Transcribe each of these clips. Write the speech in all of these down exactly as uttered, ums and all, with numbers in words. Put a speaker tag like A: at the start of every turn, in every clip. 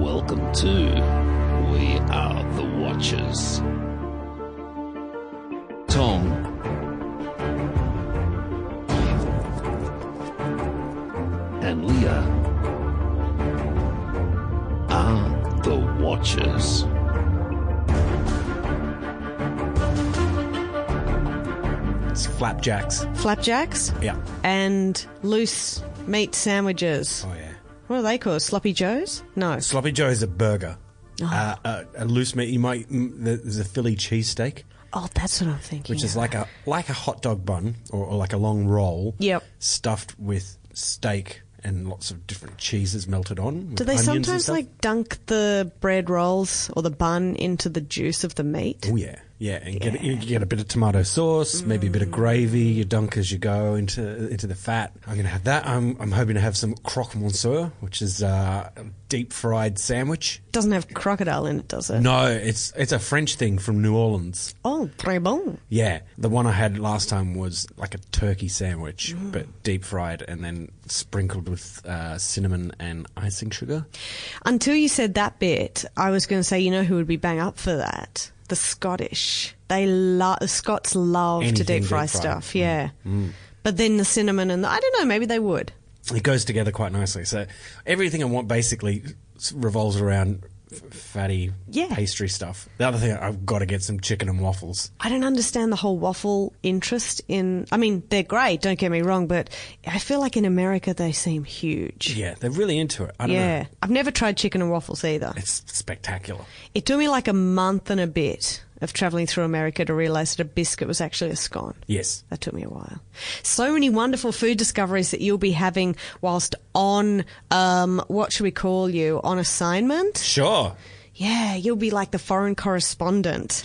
A: Welcome to We Are the Watchers. Tom and Leah are the Watchers.
B: It's flapjacks.
C: Flapjacks?
B: Yeah.
C: And loose meat sandwiches.
B: Oh, yeah.
C: What are they called? Sloppy Joes? No.
B: Sloppy Joe is a burger.
C: Oh,
B: Uh, a, a loose meat. You might. mm, There's a Philly cheesesteak,
C: oh that's what I'm thinking.
B: which is
C: of.
B: like a like a hot dog bun or, or like a long roll.
C: Yep.
B: Stuffed with steak and lots of different cheeses melted on.
C: Do
B: with
C: they
B: onions and
C: sometimes
B: stuff.
C: like dunk the bread rolls or the bun into the juice of the meat?
B: Oh yeah, yeah, and get you get a bit of tomato sauce, maybe a bit of gravy. You dunk as you go into into the fat. I'm going to have that. I'm I'm hoping to have some croque monsieur, which is uh, a deep fried sandwich.
C: Doesn't have crocodile in it, does it?
B: No, it's it's a French thing from New Orleans.
C: Oh, très bon.
B: Yeah, the one I had last time was like a turkey sandwich, but deep fried and then sprinkled with uh, cinnamon and icing sugar.
C: Until you said that bit, I was going to say, you know who would be bang up for that? The Scottish. They love, the Scots love to
B: Anything
C: deep fry
B: deep fried.
C: stuff, yeah. But then the cinnamon and the, I don't know, maybe they would.
B: It goes together quite nicely. So everything I want basically s- revolves around f- fatty
C: Yeah.
B: pastry stuff. The other thing, I've got to get some chicken and waffles.
C: I don't understand the whole waffle interest in, I mean, they're great, don't get me wrong, but I feel like in America they seem huge.
B: Yeah, they're really into it. I don't
C: Yeah.
B: know.
C: I've never tried chicken and waffles either.
B: It's spectacular.
C: It took me like a month and a bit of travelling through America to realise that a biscuit was actually a scone.
B: Yes.
C: That took me a while. So many wonderful food discoveries that you'll be having whilst on, um, what should we call you, on assignment?
B: Sure.
C: Yeah, you'll be like the foreign correspondent.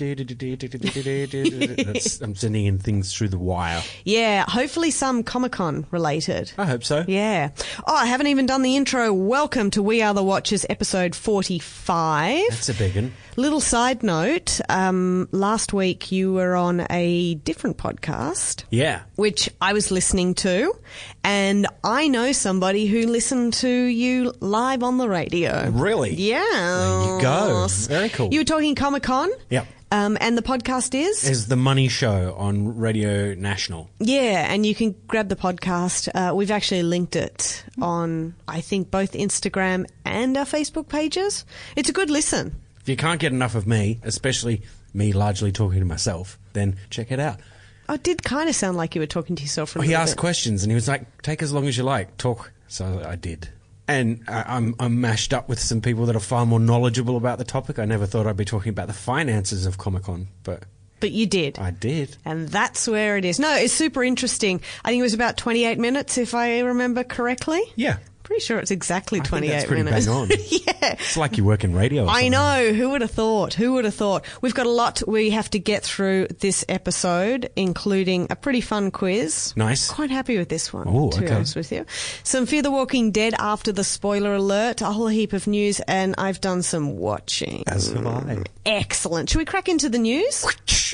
B: That's, I'm sending in things through the wire.
C: Yeah, hopefully some Comic-Con related.
B: I hope so.
C: Yeah. Oh, I haven't even done the intro. Welcome to We Are the Watchers, episode forty-five.
B: That's a big one.
C: Little side note, um, last week you were on a different podcast,
B: Yeah.
C: which I was listening to, and I know somebody who listened to you live on the radio.
B: Really?
C: Yeah.
B: There you go. Very cool.
C: You were talking Comic-Con?
B: Yep.
C: Um, and the podcast is?
B: Is the Money Show on Radio National.
C: Yeah, and you can grab the podcast. Uh, we've actually linked it on, I think, both Instagram and our Facebook pages. It's a good listen.
B: If you can't get enough of me, especially me largely talking to myself, then check it out.
C: Oh, it did kind of sound like you were talking to yourself for a
B: He
C: little
B: asked
C: bit.
B: questions and he was like, take as long as you like, talk. So I did. And I, I'm, I'm mashed up with some people that are far more knowledgeable about the topic. I never thought I'd be talking about the finances of Comic-Con, but
C: But you did.
B: I did.
C: And that's where it is. No, it's super interesting. I think it was about twenty-eight minutes, if I remember correctly.
B: Yeah.
C: Pretty sure it's exactly
B: I think
C: twenty-eight
B: that's pretty
C: minutes.
B: bang on.
C: Yeah.
B: It's like you work in radio or
C: I
B: something.
C: know. Who would have thought? Who would have thought? We've got a lot we have to get through this episode, including a pretty fun quiz.
B: Nice.
C: Quite happy with this one,
B: Oh,
C: to be
B: okay.
C: honest with you. Some Fear the Walking Dead after the spoiler alert, a whole heap of news, and I've done some watching.
B: As have I.
C: Excellent. Should we crack into the news?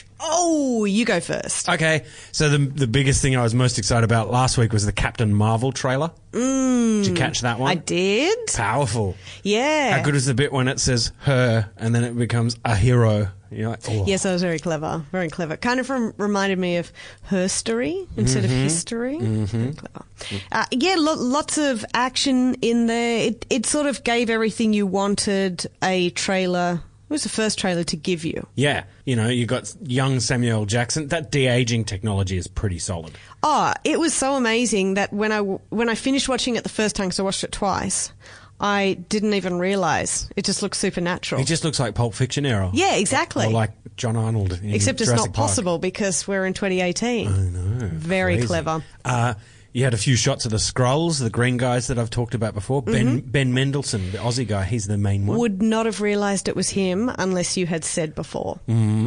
C: Oh, you go first.
B: Okay, so the the biggest thing I was most excited about last week was the Captain Marvel trailer. Mm. Did you catch that one?
C: I did.
B: Powerful.
C: Yeah.
B: How good is the bit when it says her and then it becomes a hero? You're like, oh.
C: Yes, that was very clever. Very clever. Kind of rem- reminded me of herstory instead
B: Mm-hmm.
C: of history. Very clever. Uh, yeah, lo- lots of action in there. It, it sort of gave everything you wanted a trailer. It was the first trailer to give you.
B: Yeah, you know, you got young Samuel L. Jackson. That de-aging technology is pretty solid.
C: Oh, it was so amazing that when I, when I finished watching it the first time, because I watched it twice, I didn't even realise. It just looked supernatural.
B: It just looks like Pulp Fiction era.
C: Yeah, exactly.
B: Or like John Arnold in
C: Except it's
B: Jurassic
C: not
B: Park.
C: possible because we're in twenty eighteen.
B: I know.
C: Very
B: Crazy.
C: clever.
B: Uh, you had a few shots of the Skrulls, the green guys that I've talked about before. Ben Ben Mendelsohn, the Aussie guy, he's the main one.
C: Would not have realised it was him unless you had said before.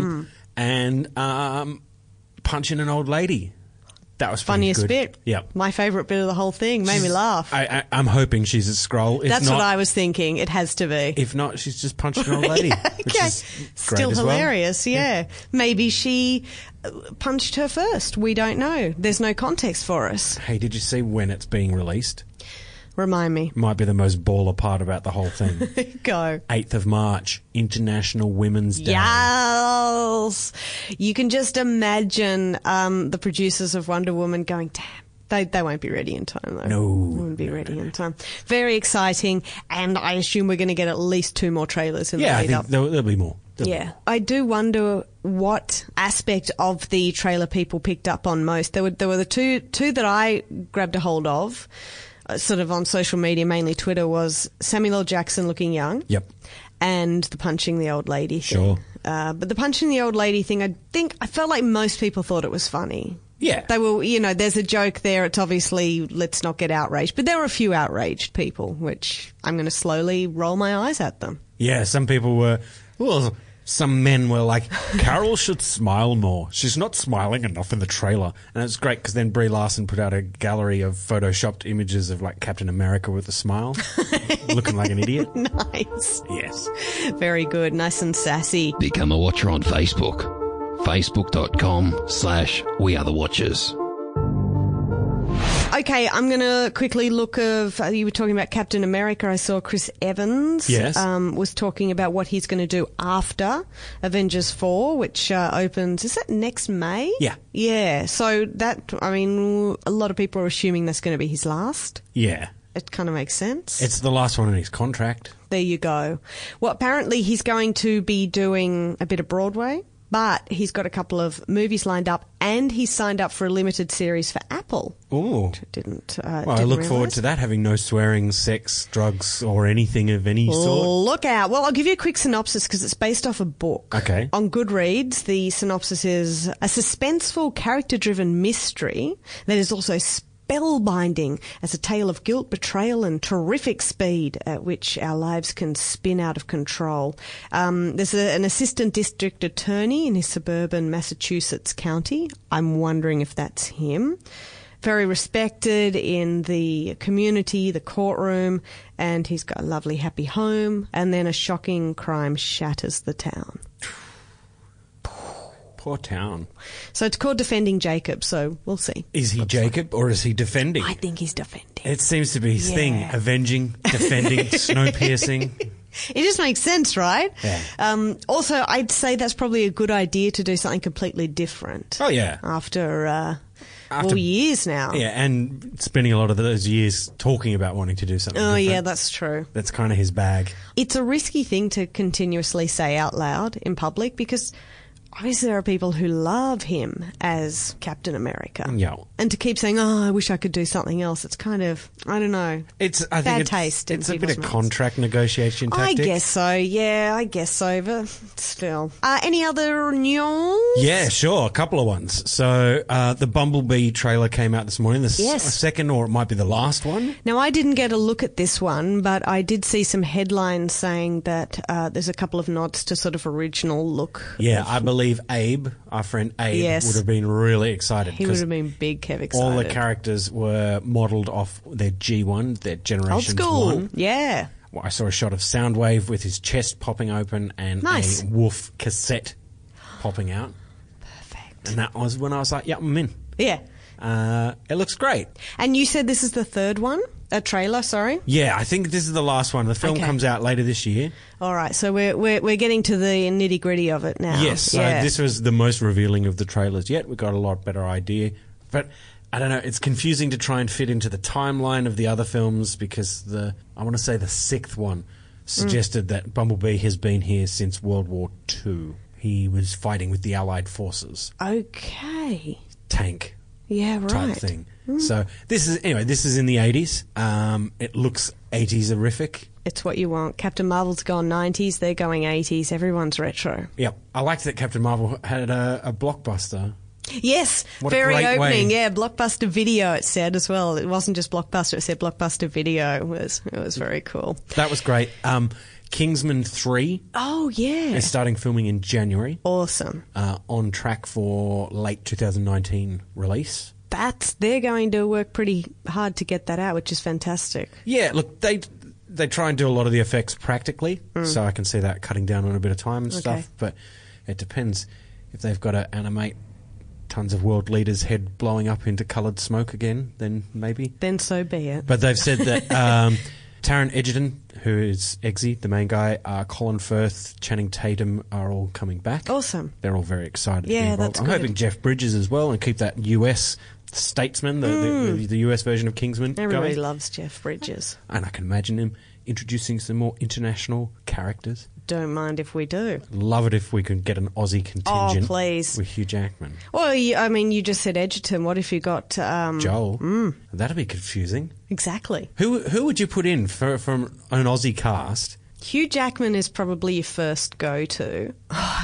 B: And um, punching an old lady. That was pretty
C: Funniest
B: good.
C: bit.
B: Yep.
C: My favourite bit of the whole thing. Made me laugh.
B: I, I, I'm hoping she's a Skrull. If
C: That's
B: not,
C: what I was thinking. It has to be.
B: If not, she's just punching an old lady. Which
C: Okay.
B: is great
C: Still
B: as well.
C: hilarious, yeah. Maybe she uh, punched her first. We don't know. There's no context for us.
B: Hey, did you see when it's being released?
C: Remind me.
B: Might be the most baller part about the whole thing.
C: Go.
B: eighth of March, International Women's Day.
C: Yes! You can just imagine um, the producers of Wonder Woman going, damn. They they won't be ready in time, though.
B: No.
C: They won't be ready in time. Very exciting, and I assume we're going to get at least two more trailers in
B: Yeah,
C: the
B: I
C: lead
B: think
C: up.
B: there'll, there'll be more. There'll
C: Yeah. I do wonder what aspect of the trailer people picked up on most. There were there were the two two that I grabbed a hold of, uh, sort of on social media, mainly Twitter, was Samuel L. Jackson looking young.
B: Yep.
C: And the punching the old lady thing.
B: Sure.
C: Uh, but the punching the old lady thing, I think, I felt like most people thought it was funny.
B: Yeah.
C: They were, you know, there's a joke there. It's obviously, let's not get outraged. But there were a few outraged people, which I'm going to slowly roll my eyes at them.
B: Yeah, some people were, well, some men were like, Carol should smile more. She's not smiling enough in the trailer. And it's great because then Brie Larson put out a gallery of photoshopped images of like Captain America with a smile, looking like an idiot.
C: Nice.
B: Yes.
C: Very good. Nice and sassy.
A: Become a watcher on Facebook. Facebook.com slash We Are The Watchers.
C: Okay, I'm going to quickly look of, uh, you were talking about Captain America. I saw Chris Evans
B: Yes.
C: um, was talking about what he's going to do after Avengers four, which uh, opens, is that next May?
B: Yeah.
C: Yeah, so that, I mean, a lot of people are assuming that's going to be his last.
B: Yeah.
C: It kind of makes sense.
B: It's the last one in his contract.
C: There you go. Well, apparently he's going to be doing a bit of Broadway, but he's got a couple of movies lined up, and he's signed up for a limited series for Apple.
B: Ooh.
C: Didn't. Uh,
B: Well, I
C: didn't
B: look forward
C: realise.
B: to that, having no swearing, sex, drugs, or anything of any sort.
C: Look out. Well, I'll give you a quick synopsis because it's based off a book.
B: Okay.
C: On Goodreads, the synopsis is a suspenseful, character-driven mystery that is also spellbinding as a tale of guilt, betrayal, and terrific speed at which our lives can spin out of control. Um, there's a, an assistant district attorney in his suburban Massachusetts county. I'm wondering if that's him. Very respected in the community, the courtroom, and he's got a lovely, happy home. And then a shocking crime shatters the town.
B: Poor town.
C: So it's called Defending Jacob, so we'll see.
B: Is he Jacob or is he defending?
C: I think he's defending.
B: It seems to be his
C: Yeah.
B: thing. Avenging, defending, snow piercing.
C: It just makes sense, right?
B: Yeah.
C: Um, also, I'd say that's probably a good idea to do something completely different.
B: Oh, yeah.
C: After, uh,
B: After-
C: well, years now.
B: Yeah, and spending a lot of those years talking about wanting to do something
C: Oh,
B: different.
C: yeah, that's true.
B: That's kind of his bag.
C: It's a risky thing to continuously say out loud in public because obviously there are people who love him as Captain America.
B: Yeah.
C: And to keep saying, oh, I wish I could do something else, it's kind of, I don't know.
B: It's I think
C: Bad
B: it's,
C: taste in
B: It's a bit
C: people's
B: of
C: mouths.
B: contract negotiation
C: I
B: tactic.
C: guess so, yeah, I guess so, but still. Uh, any other news?
B: Yeah, sure. A couple of ones. So uh, the Bumblebee trailer came out this morning. The s-
C: Yes.
B: second, or it might be the last one.
C: Now, I didn't get a look at this one, but I did see some headlines saying that uh, there's a couple of nods to sort of original look.
B: Yeah,
C: of-
B: I believe Abe, our friend Abe,
C: Yes.
B: would have been really excited.
C: he would
B: 'cause
C: have been big Kev excited.
B: all the characters were modelled off their G one, their
C: Old
B: Generations
C: school,
B: one.
C: yeah.
B: Well, I saw a shot of Soundwave with his chest popping open and
C: Nice.
B: a Wolf cassette popping out.
C: Perfect.
B: And that was when I was like, yeah, I'm in.
C: Yeah.
B: Uh, it looks great.
C: And you said this is the third one? A trailer, sorry?
B: Yeah, I think this is the last one. The film
C: Okay.
B: comes out later this year.
C: All right, so we're we're, we're getting to the nitty gritty of it now.
B: Yes, so
C: yeah.
B: this was the most revealing of the trailers yet. We got a lot better idea. But I don't know, it's confusing to try and fit into the timeline of the other films because the, I want to say the sixth one suggested that Bumblebee has been here since World War Two. He was fighting with the Allied forces.
C: Okay.
B: Tank
C: Yeah, right.
B: type thing. So this is, anyway, this is in the eighties. Um, it looks eighties-erific.
C: It's what you want. Captain Marvel's gone nineties, they're going eighties. Everyone's retro.
B: Yep. I liked that Captain Marvel had a, a blockbuster.
C: Yes,
B: What a
C: very
B: great
C: opening.
B: way.
C: Yeah, Blockbuster Video, it said as well. It wasn't just Blockbuster, it said Blockbuster Video. It was, it was very cool.
B: That was great. Um, Kingsman three
C: Oh, yeah.
B: is starting filming in January.
C: Awesome.
B: Uh, on track for late twenty nineteen release.
C: That's, they're going to work pretty hard to get that out, which is fantastic.
B: Yeah, look, they they try and do a lot of the effects practically, so I can see that cutting down on a bit of time and
C: Okay.
B: stuff. But it depends if they've got to animate tons of world leaders' head blowing up into coloured smoke again, then maybe.
C: Then so be it.
B: But they've said that um, Taron Egerton, who is Eggsy, the main guy, uh, Colin Firth, Channing Tatum are all coming back.
C: Awesome.
B: They're all very excited
C: Yeah,
B: to be involved.
C: that's
B: I'm
C: good.
B: hoping Jeff Bridges as well, and keep that U S statesman, the,
C: Mm.
B: the, the U S version of Kingsman
C: Everybody
B: going.
C: loves Jeff Bridges.
B: And I can imagine him introducing some more international characters.
C: Don't mind if we do.
B: Love it if we could get an Aussie contingent
C: Oh, please.
B: with Hugh Jackman.
C: Well, you, I mean, you just said Edgerton. What if you got... Um,
B: Joel.
C: Mm,
B: That'd be confusing.
C: exactly.
B: Who who would you put in for, from an Aussie cast?
C: Hugh Jackman is probably your first go-to.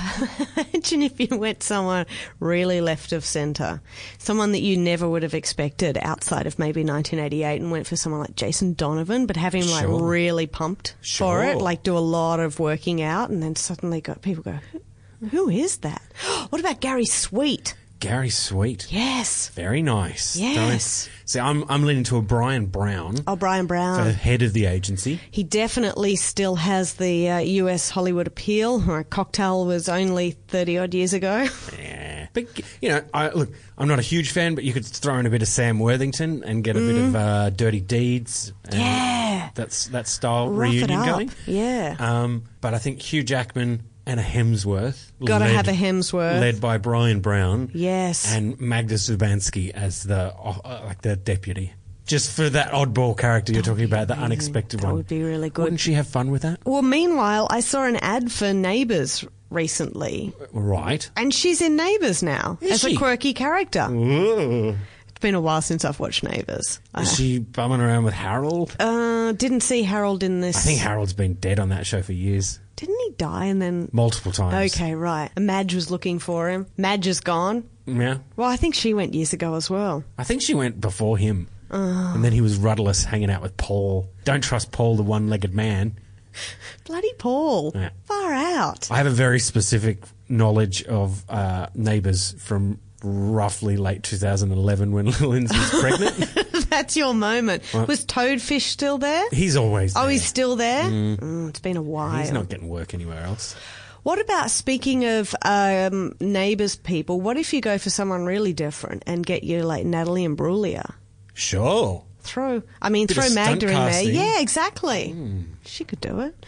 C: Imagine if you went someone really left of centre. Someone that you never would have expected outside of maybe nineteen eighty-eight and went for someone like Jason Donovan, but have him like
B: Sure.
C: really pumped
B: Sure.
C: for it, like do a lot of working out, and then suddenly got people go, who, who is that? What about Gary Sweet?
B: Gary Sweet.
C: Yes.
B: Very nice.
C: Yes.
B: See, I'm I'm leaning to a Brian Brown
C: Oh, Brian
B: for
C: Brown.
B: head of the agency.
C: He definitely still has the uh, U S Hollywood appeal, where Cocktail was only thirty-odd years ago.
B: Yeah. But, you know, I, look, I'm not a huge fan, but you could throw in a bit of Sam Worthington and get a bit of uh, Dirty Deeds. And
C: Yeah.
B: That's that style
C: Rough it
B: reunion
C: up.
B: going.
C: Yeah.
B: Um, but I think Hugh Jackman and a Hemsworth.
C: Gotta
B: led-
C: have a Hemsworth.
B: Led by Brian Brown.
C: Yes.
B: And Magda Zubanski as the uh, like the deputy. Just for that oddball character you're talking about, the
C: amazing.
B: unexpected
C: That
B: one.
C: would be really good.
B: Wouldn't she have fun with that?
C: Well, meanwhile, I saw an ad for Neighbours recently,
B: Right.
C: and she's in Neighbours now
B: Is
C: as
B: she?
C: a quirky character.
B: Ooh.
C: It's been a while since I've watched Neighbours. I
B: Is she bumming around with Harold?
C: uh, didn't see Harold in this.
B: I think Harold's been dead on that show for years.
C: Didn't he die and then...
B: Multiple times.
C: Okay, right. And Madge was looking for him. Madge is gone.
B: Yeah.
C: Well, I think she went years ago as well.
B: I think she went before him.
C: Oh.
B: And then he was rudderless hanging out with Paul. Don't trust Paul, the one-legged man.
C: Bloody Paul.
B: Yeah.
C: Far out.
B: I have a very specific knowledge of uh, Neighbours from roughly late two thousand eleven when Lindsay was pregnant.
C: That's your moment.
B: What?
C: Was Toadfish still there?
B: He's always there.
C: Oh, he's still there? Mm, it's been a while.
B: He's not getting work anywhere else.
C: What about, speaking of um, Neighbours people, what if you go for someone really different and get you like Natalie Imbruglia?
B: Sure.
C: Throw, I mean,
B: Bit
C: throw
B: of stunt
C: Magda in there.
B: casting.
C: Yeah, exactly. She could do it.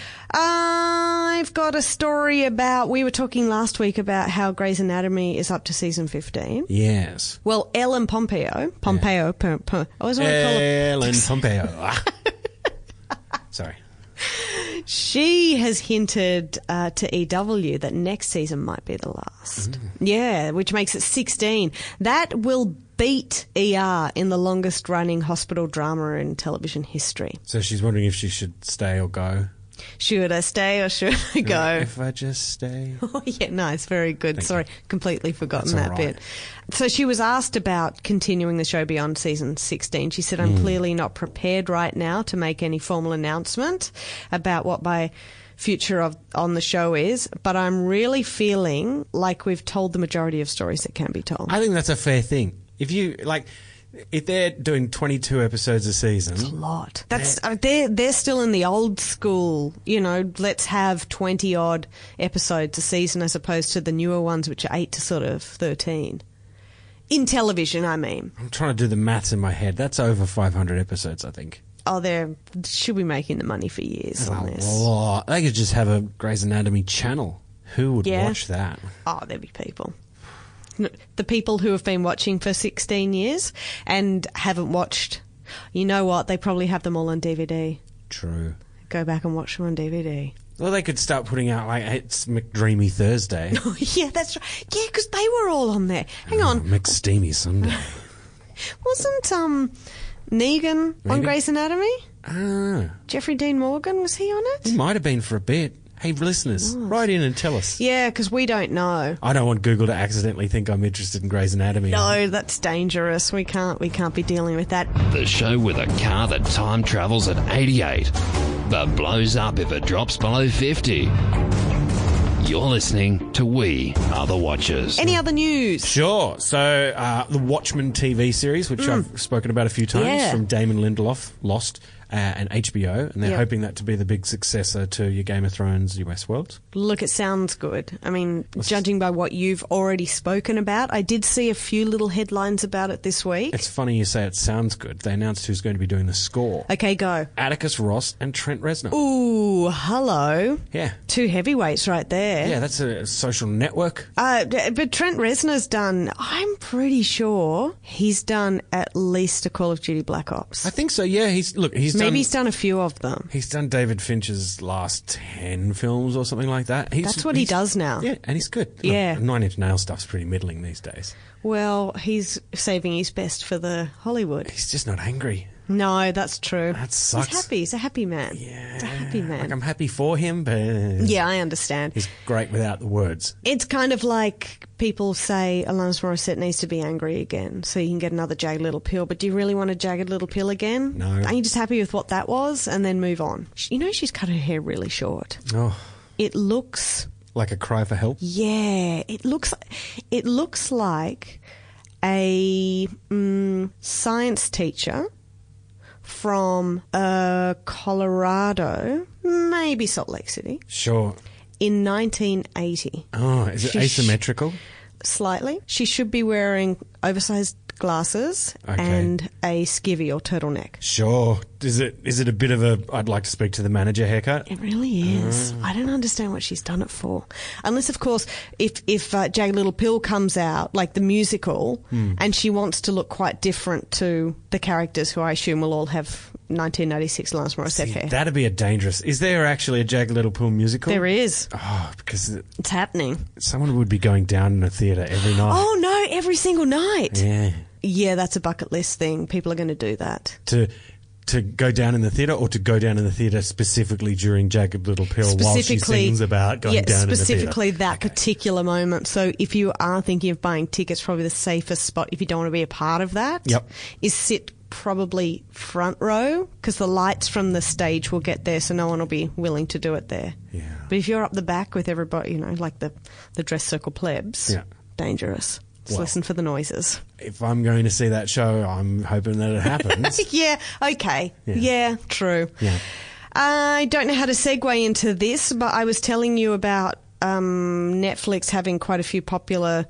C: I've got a story about, we were talking last week about how Grey's Anatomy is up to season fifteen.
B: Yes.
C: Well, Ellen Pompeo, Pompeo, per, per, I always want to call her,
B: Ellen Pompeo. Ah. Sorry.
C: she has hinted uh, to E W that next season might be the last. Yeah, which makes it sixteen. That will beat E R in the longest running hospital drama in television history.
B: So she's wondering if she should stay or go.
C: Should I stay or should I go?
B: If I just stay.
C: Oh, yeah, nice, very good.
B: Thank
C: Sorry,
B: you.
C: completely forgotten
B: That's
C: that
B: all right.
C: bit. So she was asked about continuing the show beyond season sixteen. She said, I'm
B: Hmm.
C: clearly not prepared right now to make any formal announcement about what my future of on the show is, but I'm really feeling like we've told the majority of stories that can be told.
B: I think that's a fair thing. If you, like, if they're doing twenty-two episodes a season,
C: A lot. That's uh, they're they're still in the old school. You know, let's have twenty odd episodes a season as opposed to the newer ones, which are eight to sort of thirteen. In television, I mean.
B: I'm trying to do the maths in my head. That's over five hundred episodes, I think.
C: Oh, they should be making the money for years on
B: That's
C: this.
B: a lot. They could just have a Grey's Anatomy channel. Who would
C: Yeah.
B: watch that?
C: Oh, there'd be people. No, the people who have been watching for sixteen years and haven't watched. You know what? They probably have them all on D V D.
B: True.
C: Go back and watch them on D V D.
B: Well, they could start putting out, like, it's McDreamy Thursday.
C: Oh, yeah, that's right. Yeah, because they were all on there. Hang on.
B: McSteamy Sunday.
C: Wasn't um Negan on
B: Maybe.
C: Grey's Anatomy?
B: Ah,
C: Jeffrey Dean Morgan, was he on
B: he
C: it?
B: might have been for a bit. Hey, listeners, write in and tell us.
C: Yeah, because we don't know.
B: I don't want Google to accidentally think I'm interested in Grey's Anatomy.
C: No, that's dangerous. We can't. We can't be dealing with that.
A: The show with a car that time travels at eighty-eight, but blows up if it drops below fifty. You're listening to We Are The Watchers.
C: Any other news?
B: Sure. So, uh, the Watchmen T V series, which I've spoken about a few times,
C: Yeah.
B: from Damon Lindelof, Lost, uh, and H B O, and they're
C: Yep.
B: hoping that to be the big successor to your Game of Thrones, your Westworld.
C: Look, it sounds good. I mean, judging by what you've already spoken about, I did see a few little headlines about it this week.
B: It's funny you say it sounds good. They announced who's going to be doing the score.
C: Okay, go.
B: Atticus Ross and Trent Reznor.
C: Ooh, hello.
B: Yeah.
C: Two heavyweights right there.
B: Yeah, that's a social network.
C: Uh, d- but Trent Reznor's done, I'm pretty sure he's done at least a Call of Duty Black Ops.
B: I think so, yeah. He's Look, he's
C: Maybe
B: done...
C: he's done a few of them.
B: He's done David Fincher's last ten films or something like that. He's,
C: That's what he
B: he's-
C: does now.
B: Yeah, and he's good.
C: Yeah.
B: Look, Nine Inch Nails stuff's pretty middling these days.
C: Well, he's saving his best for the Hollywood.
B: He's just not angry.
C: No, that's true.
B: That sucks.
C: He's happy. He's a happy man.
B: Yeah.
C: He's a happy man.
B: Like, I'm happy for him, but...
C: Yeah, I understand.
B: He's great without the words.
C: It's kind of like people say Alanis Morissette needs to be angry again so you can get another jagged little pill. But do you really want a jagged little pill again?
B: No.
C: Are you just happy with what that was and then move on? You know, she's cut her hair really short.
B: Oh,
C: It looks...
B: like a cry for help?
C: Yeah, it looks... It looks like a mm, science teacher from uh, Colorado, maybe Salt Lake City,
B: Sure.
C: in nineteen eighty.
B: Oh, is it
C: She sh-
B: asymmetrical?
C: Slightly. She should be wearing oversized glasses
B: Okay.
C: and a skivvy or turtleneck.
B: Sure. Is it is it a bit of a I'd like to speak to the manager haircut?
C: It really is. I don't understand what she's done it for. Unless, of course, if, if uh, Jagged Little Pill comes out, like the musical, and she wants to look quite different to the characters who I assume will all have nineteen ninety-six Alanis Morissette
B: See,
C: hair.
B: that'd be a dangerous... Is there actually a Jagged Little Pill musical?
C: There is.
B: Oh, because it-
C: It's happening.
B: someone would be going down in a theatre every night.
C: Oh, no, every single night.
B: Yeah.
C: Yeah, that's a bucket list thing. People are going to do that.
B: To to go down in the theatre or to go down in the theatre specifically during Jagged Little Pill while she
C: Specifically,
B: sings about going
C: yeah,
B: down in the theatre?
C: specifically that particular moment. So if you are thinking of buying tickets, probably the safest spot if you don't want to be a part of that
B: Yep.
C: is sit probably front row because the lights from the stage will get there, so no one will be willing to do it there.
B: Yeah.
C: But if you're up the back with everybody, you know, like the, the dress circle plebs,
B: Yeah.
C: dangerous. Just
B: Well.
C: listen for the noises.
B: If I'm going to see that show, I'm hoping that it happens.
C: Yeah, okay.
B: Yeah.
C: Yeah, true.
B: Yeah.
C: I don't know how to segue into this, but I was telling you about um, Netflix having quite a few popular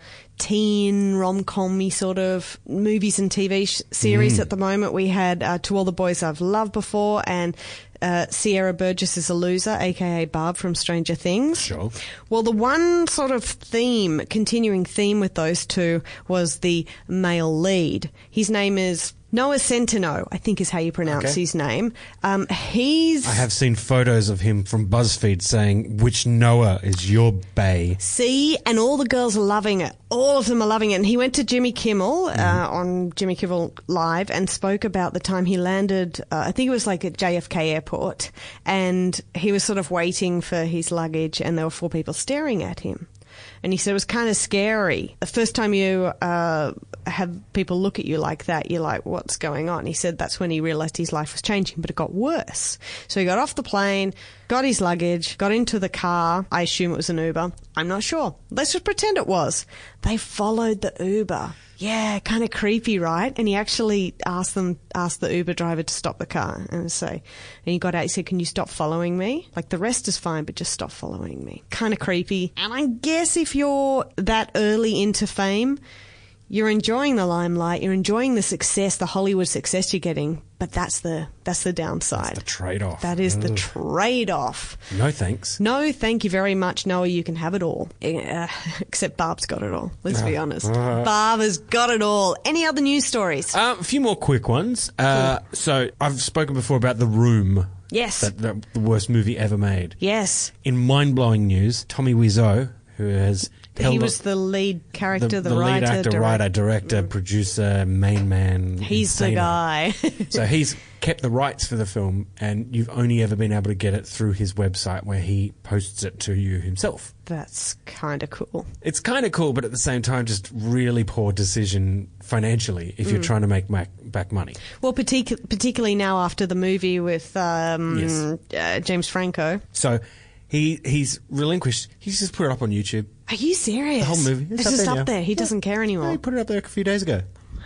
C: teen rom-com-y sort of movies and T V sh- series at the moment. We had uh, To All the Boys I've Loved Before and uh, Sierra Burgess is a Loser, aka Barb from Stranger Things.
B: Sure.
C: Well, the one sort of theme, continuing theme with those two was the male lead. His name is Noah Centineo, I think is how you pronounce
B: Okay.
C: his name. Um, he's...
B: I have seen photos of him from BuzzFeed saying, which Noah is your bae?
C: See, and all the girls are loving it. All of them are loving it. And he went to Jimmy Kimmel uh, on Jimmy Kimmel Live and spoke about the time he landed, uh, I think it was like at J F K Airport, and he was sort of waiting for his luggage and there were four people staring at him. And he said it was kind of scary. The first time you uh, have people look at you like that, you're like, what's going on? He said that's when he realised his life was changing, but it got worse. So he got off the plane, got his luggage, got into the car. I assume it was an Uber. I'm not sure. Let's just pretend it was. They followed the Uber. Yeah, kind of creepy, right? And he actually asked them, asked the Uber driver to stop the car and say, and he got out, he said, can you stop following me? Like the rest is fine, but just stop following me. Kind of creepy. And I guess if you're that early into fame, you're enjoying the limelight, you're enjoying the success, the Hollywood success you're getting, but that's the, that's the downside.
B: The trade-off.
C: That is the
B: Ugh.
C: trade-off.
B: No thanks.
C: No, thank you very much. Noah, you can have it all. Uh, except Barb's got it all. Let's be honest. Barb has got it all. Any other news stories?
B: Uh, a few more quick ones. Uh, so I've spoken before about The Room.
C: Yes.
B: That, that the worst movie ever made.
C: Yes.
B: In mind-blowing news, Tommy Wiseau, who has held
C: He was the lead character, the,
B: the
C: writer,
B: lead actor,
C: direct-
B: writer, director, producer, main man.
C: He's the
B: insano.
C: guy.
B: So he's kept the rights for the film, and you've only ever been able to get it through his website where he posts it to you himself.
C: That's kind of cool.
B: It's kind of cool, but at the same time, just really poor decision financially if you're
C: Mm.
B: trying to make back, back money.
C: Well, partic- particularly now after the movie with um,
B: Yes.
C: uh, James Franco.
B: So he he's relinquished. He's just put it up on YouTube.
C: Are you serious?
B: The whole movie.
C: It's, just
B: there
C: up
B: now.
C: there. He
B: Yeah.
C: doesn't care
B: Yeah,
C: anymore.
B: he put it up there a few days ago.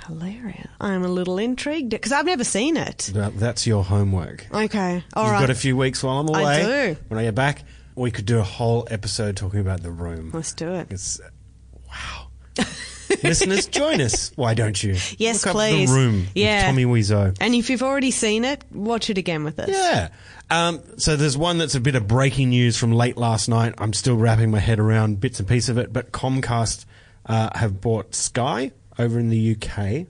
C: Hilarious. I'm a little intrigued because I've never seen it.
B: That- That's your homework.
C: Okay, all
B: You've
C: right.
B: got a few weeks while I'm away.
C: I do.
B: When I get back, we could do a whole episode talking about The Room.
C: Let's do it.
B: It's wow. Listeners, join us. Why don't you?
C: Yes,
B: Look up
C: please.
B: The Room
C: Yeah.
B: with Tommy Wiseau.
C: And if you've already seen it, watch it again with us.
B: Yeah. Um, so there's one that's a bit of breaking news from late last night. I'm still wrapping my head around bits and pieces of it, but Comcast uh, have bought Sky over in the U K.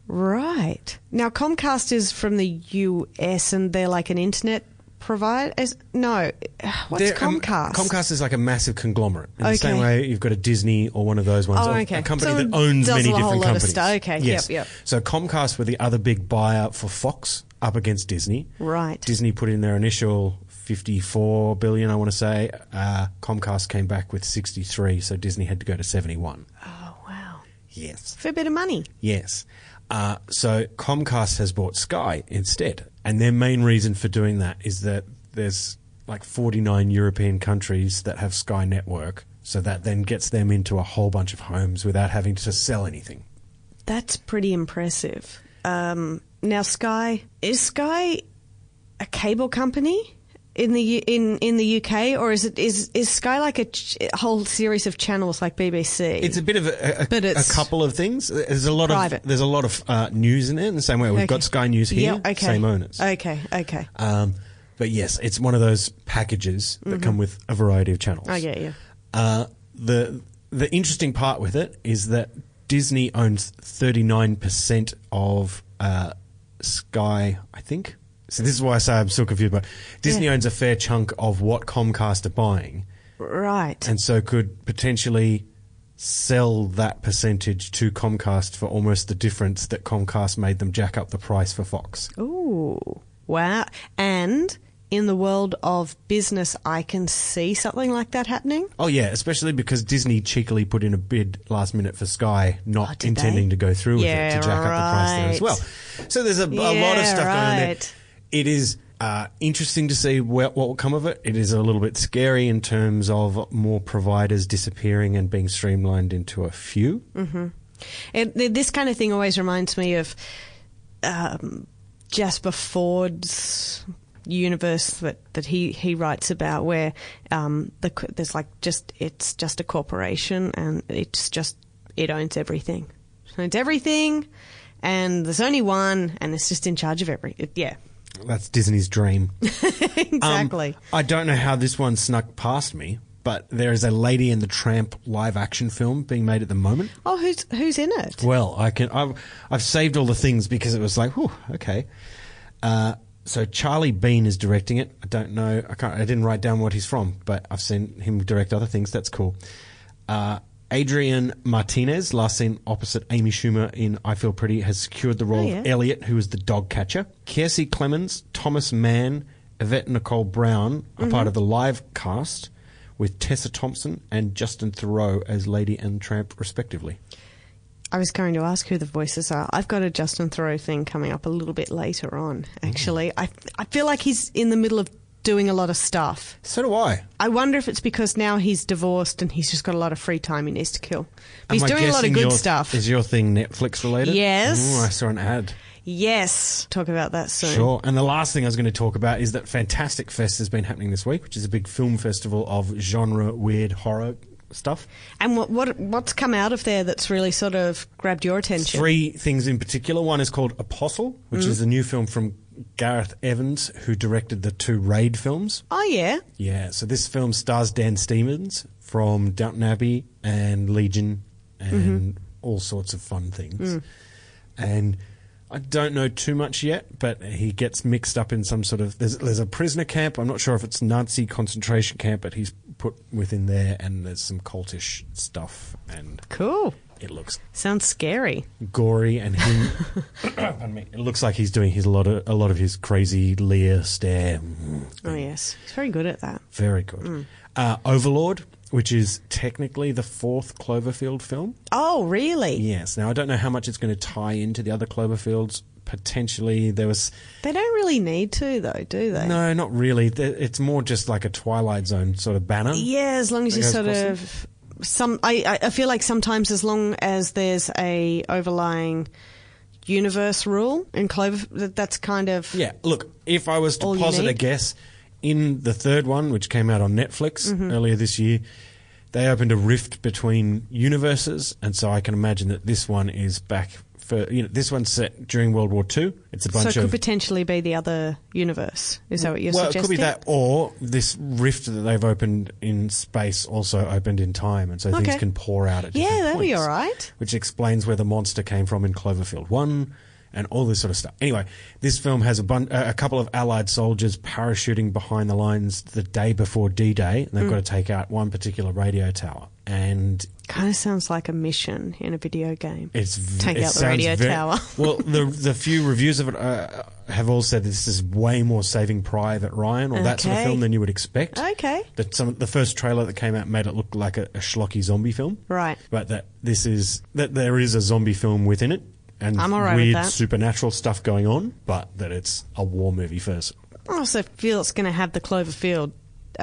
C: Right. Now, Comcast is from the U S and they're like an internet provider. Is, no. What's
B: They're, um,
C: Comcast?
B: Comcast is like a massive conglomerate. In
C: Okay.
B: the same way you've got a Disney or one of those ones.
C: Oh,
B: or
C: okay.
B: A company
C: So
B: that
C: it
B: owns
C: does
B: many
C: a whole
B: different
C: lot of
B: companies.
C: stuff. Okay,
B: Yes.
C: yep, yep.
B: So Comcast were the other big buyer for Fox up against Disney.
C: Right.
B: Disney put in their initial fifty-four billion, I want to say. Uh, Comcast came back with sixty-three, so Disney had to go to seventy-one.
C: Oh, wow.
B: Yes.
C: For a bit of money.
B: Yes. Uh, so Comcast has bought Sky instead. And their main reason for doing that is that there's like forty-nine European countries that have Sky Network. So that then gets them into a whole bunch of homes without having to sell anything.
C: That's pretty impressive. Um, now, Sky, is Sky a cable company in the U- in in the U K, or is it is is Sky like a, ch- a whole series of channels like B B C?
B: It's a bit of a, a,
C: But
B: a
C: it's
B: couple of things. There's a lot
C: private.
B: of there's a lot of uh, news in it. In the same way we've
C: Okay.
B: got Sky News here,
C: Yeah, okay.
B: same owners.
C: Okay, okay.
B: Um, but yes, it's one of those packages that come with a variety of channels.
C: I get you.
B: Uh, the the interesting part with it is that Disney owns thirty-nine percent of uh, Sky, I think. So this is why I say I'm still confused. But Disney
C: Yeah.
B: owns a fair chunk of what Comcast are buying,
C: Right.
B: and so could potentially sell that percentage to Comcast for almost the difference that Comcast made them jack up the price for Fox.
C: Ooh, wow. And in the world of business, I can see something like that happening.
B: Oh yeah, especially because Disney cheekily put in a bid last minute for Sky, not
C: Oh, did
B: intending
C: they?
B: to go through with
C: Yeah,
B: it to jack up the price there as
C: right.
B: well. So there's a, a lot of
C: Yeah,
B: stuff going on there.
C: right.
B: It is uh, interesting to see where, what will come of it. It is a little bit scary in terms of more providers disappearing and being streamlined into a few.
C: And th- this kind of thing always reminds me of um, Jasper Ford's universe that, that he, he writes about, where um, the, co- there's like just it's just a corporation and it's just it owns everything. It owns everything, and there's only one, and it's just in charge of every. It, yeah,
B: That's Disney's dream.
C: exactly.
B: Um, I don't know how this one snuck past me, but there is a Lady and the Tramp live action film being made at the moment.
C: Oh, who's who's in it?
B: Well, I can. I've, I've saved all the things because it was like, whew, okay. Uh, so Charlie Bean is directing it. I don't know. I can't. I didn't write down what he's from, but I've seen him direct other things. That's cool. Uh, Adrian Martinez, last seen opposite Amy Schumer in I Feel Pretty, has secured the role
C: Oh, yeah.
B: of Elliot, who is the dog catcher. Kiersey Clemens, Thomas Mann, Yvette Nicole Brown are
C: Mm-hmm.
B: part of the live cast, with Tessa Thompson and Justin Theroux as Lady and Tramp, respectively.
C: I was going to ask who the voices are. I've got a Justin Theroux thing coming up a little bit later on, actually. I I feel like he's in the middle of doing a lot of stuff.
B: So do I.
C: I wonder if it's because now he's divorced and he's just got a lot of free time he needs to kill. But he's
B: Am I
C: doing a lot of
B: guessing
C: good
B: your-
C: stuff.
B: Is your thing Netflix related?
C: Yes.
B: Ooh, I saw an ad.
C: Yes. Talk about that soon.
B: Sure. And the last thing I was going to talk about is that Fantastic Fest has been happening this week, which is a big film festival of genre, weird horror stuff.
C: And what, what what's come out of there that's really sort of grabbed your attention?
B: Three things in particular. One is called Apostle, which is a new film from Gareth Evans, who directed the two Raid films.
C: Oh, yeah.
B: Yeah, so this film stars Dan Stevens from Downton Abbey and Legion and all sorts of fun things. And I don't know too much yet, but he gets mixed up in some sort of... There's, there's a prisoner camp. I'm not sure if it's Nazi concentration camp, but he's put within there, and there's some cultish stuff, and
C: Cool.
B: it looks
C: Sounds scary.
B: gory, and him... pardon me. It looks like he's doing his a lot of, a lot of his crazy Lear stare. Mm,
C: Oh, yes. He's very good at that.
B: very good. Uh, Overlord, which is technically the fourth Cloverfield film.
C: Oh, really?
B: Yes. Now, I don't know how much it's going to tie into the other Cloverfields. Potentially, there was...
C: They don't really need to, though, do they?
B: No, not really. There- It's more just like a Twilight Zone sort of banner.
C: Yeah, as long as you
B: That goes
C: sort
B: across
C: of some. I I I feel like sometimes as long as there's a overlying universe rule in Clover. That, that's kind of
B: Yeah, look, if I was to
C: all you
B: posit a
C: need.
B: guess, in the third one, which came out on Netflix
C: Mm-hmm.
B: earlier this year, they opened a rift between universes, and so I can imagine that this one is back for, you know, this one's set during World War Two. It's a
C: so
B: bunch
C: it could
B: of...
C: potentially be the other universe. Is that what you're
B: well,
C: suggesting?
B: it could be that, or this rift that they've opened in space also opened in time, and so
C: Okay.
B: things can pour out at
C: Yeah,
B: different
C: that'd be
B: points,
C: all right.
B: which explains where the monster came from in Cloverfield One, and all this sort of stuff. Anyway, this film has a, bun- a couple of Allied soldiers parachuting behind the lines the day before D-Day, and they've
C: Mm.
B: got to take out one particular radio tower, and
C: Kind of sounds like a mission in a video game.
B: it's v-
C: Take
B: it
C: out the
B: sounds
C: radio
B: very-
C: tower.
B: Well, the the few reviews of it uh, have all said this is way more Saving Private Ryan or that sort of
C: Okay.
B: film than you would expect.
C: Okay.
B: That some the first trailer that came out made it look like a, a schlocky zombie film,
C: Right.
B: but that this is that there is a zombie film within it and
C: I'm all right with
B: weird
C: that.
B: supernatural stuff going on, but that it's a war movie first.
C: I also feel it's going to have the Cloverfield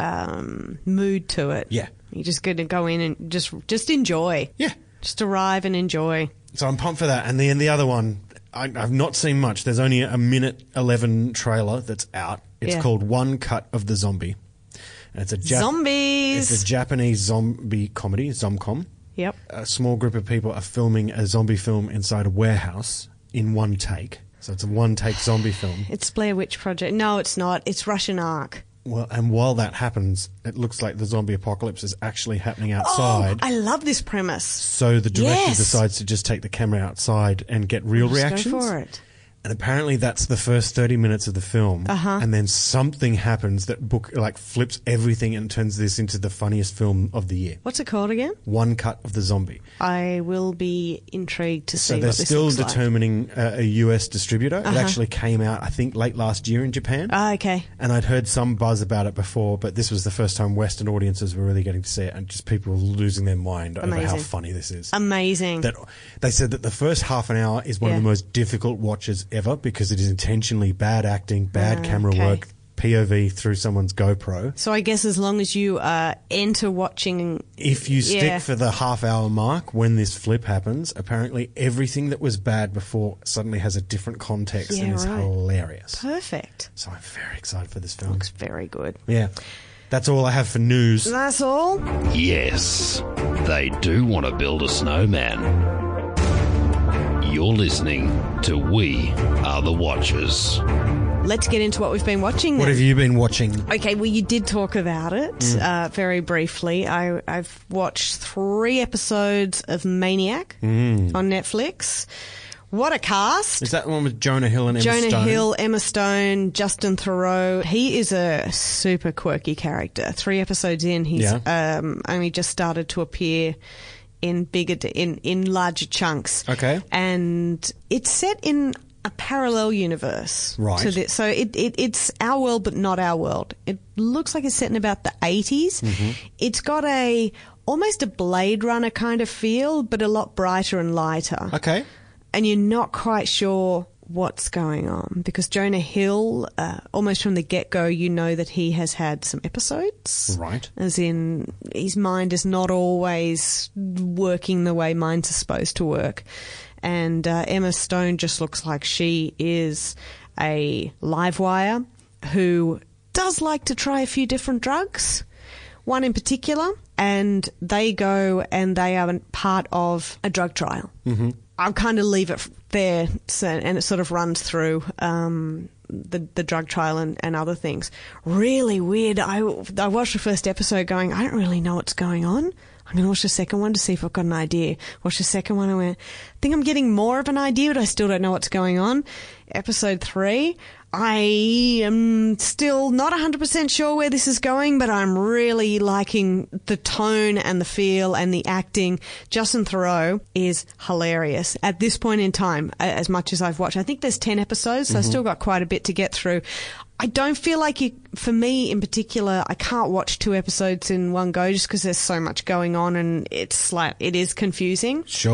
C: um, mood to it.
B: Yeah.
C: You're just going to go in and just just enjoy.
B: Yeah.
C: Just arrive and enjoy.
B: So I'm pumped for that. And then the other one, I, I've not seen much. There's only a minute eleven trailer that's out. It's
C: Yeah.
B: called One Cut of the Zombie. And it's a Jap-
C: Zombies!
B: It's a Japanese zombie comedy, Zomcom.
C: Yep.
B: A small group of people are filming a zombie film inside a warehouse in one take. So it's a one-take zombie film.
C: It's Blair Witch Project. No, it's not. It's Russian Ark.
B: Well, and while that happens, it looks like the zombie apocalypse is actually happening outside.
C: Oh, I love this premise.
B: So the director
C: Yes.
B: decides to just take the camera outside and get real
C: Just
B: reactions.
C: Go for it.
B: And apparently that's the first thirty minutes of the film.
C: Uh-huh.
B: And then something happens that book like flips everything and turns this into the funniest film of the year.
C: What's it called again?
B: One Cut of the Zombie.
C: I will be intrigued to see
B: So
C: what
B: they're
C: this
B: still
C: looks like.
B: determining uh, a U S distributor. It
C: Uh-huh.
B: actually came out, I think, late last year in Japan.
C: Ah, okay.
B: And I'd heard some buzz about it before, but this was the first time Western audiences were really getting to see it, and just people were losing their mind over how
C: Amazing.
B: funny this is.
C: Amazing.
B: That they said that the first half an hour is one
C: Yeah.
B: of the most difficult watches ever because it is intentionally bad acting, bad
C: Ah,
B: camera
C: okay.
B: work, P O V through someone's GoPro.
C: So I guess as long as you uh, enter watching...
B: If you stick
C: Yeah.
B: for the half hour mark when this flip happens, apparently everything that was bad before suddenly has a different context
C: Yeah,
B: and is
C: right.
B: hilarious.
C: Perfect.
B: So I'm very excited for this film.
C: Looks very good.
B: Yeah. That's all I have for news.
C: That's all.
A: Yes, they do want to build a snowman. You're listening to We Are the Watchers.
C: Let's get into what we've been watching
B: What
C: then.
B: have you been watching?
C: Okay, well, you did talk about it
B: Mm.
C: uh, very briefly. I, I've watched three episodes of Maniac
B: Mm.
C: on Netflix. What a cast!
B: Is that the one with Jonah Hill and Emma
C: Jonah
B: Stone?
C: Hill, Emma Stone, Justin Theroux. He is a super quirky character. Three episodes in, he's
B: Yeah.
C: um, only just started to appear in bigger, in in larger chunks.
B: Okay.
C: And it's set in a parallel universe.
B: Right.
C: To this. So it, it it's our world, but not our world. It looks like it's set in about the eighties.
B: Mm-hmm.
C: It's got a almost a Blade Runner kind of feel, but a lot brighter and lighter.
B: Okay.
C: And you're not quite sure what's going on because Jonah Hill, uh, almost from the get-go, you know that he has had some episodes.
B: Right.
C: As in, his mind is not always working the way minds are supposed to work. And uh, Emma Stone just looks like she is a live wire who does like to try a few different drugs. One in particular, and they go and they are part of a drug trial. Mm-hmm. I'll kind of leave it there, so, and it sort of runs through um, the the drug trial and, and other things. Really weird. I, I watched the first episode going, I don't really know what's going on. I'm going to watch the second one to see if I've got an idea. Watch the second one, I went, I think I'm getting more of an idea, but I still don't know what's going on. Episode three, I am still not one hundred percent sure where this is going, but I'm really liking the tone and the feel and the acting. Justin Theroux is hilarious at this point in time, a- as much as I've watched. I think there's ten episodes, so I've still got quite a bit to get through. I don't feel like you, for me in particular, I can't watch two episodes in one go just because there's so much going on and it's like, it is confusing.
B: Sure.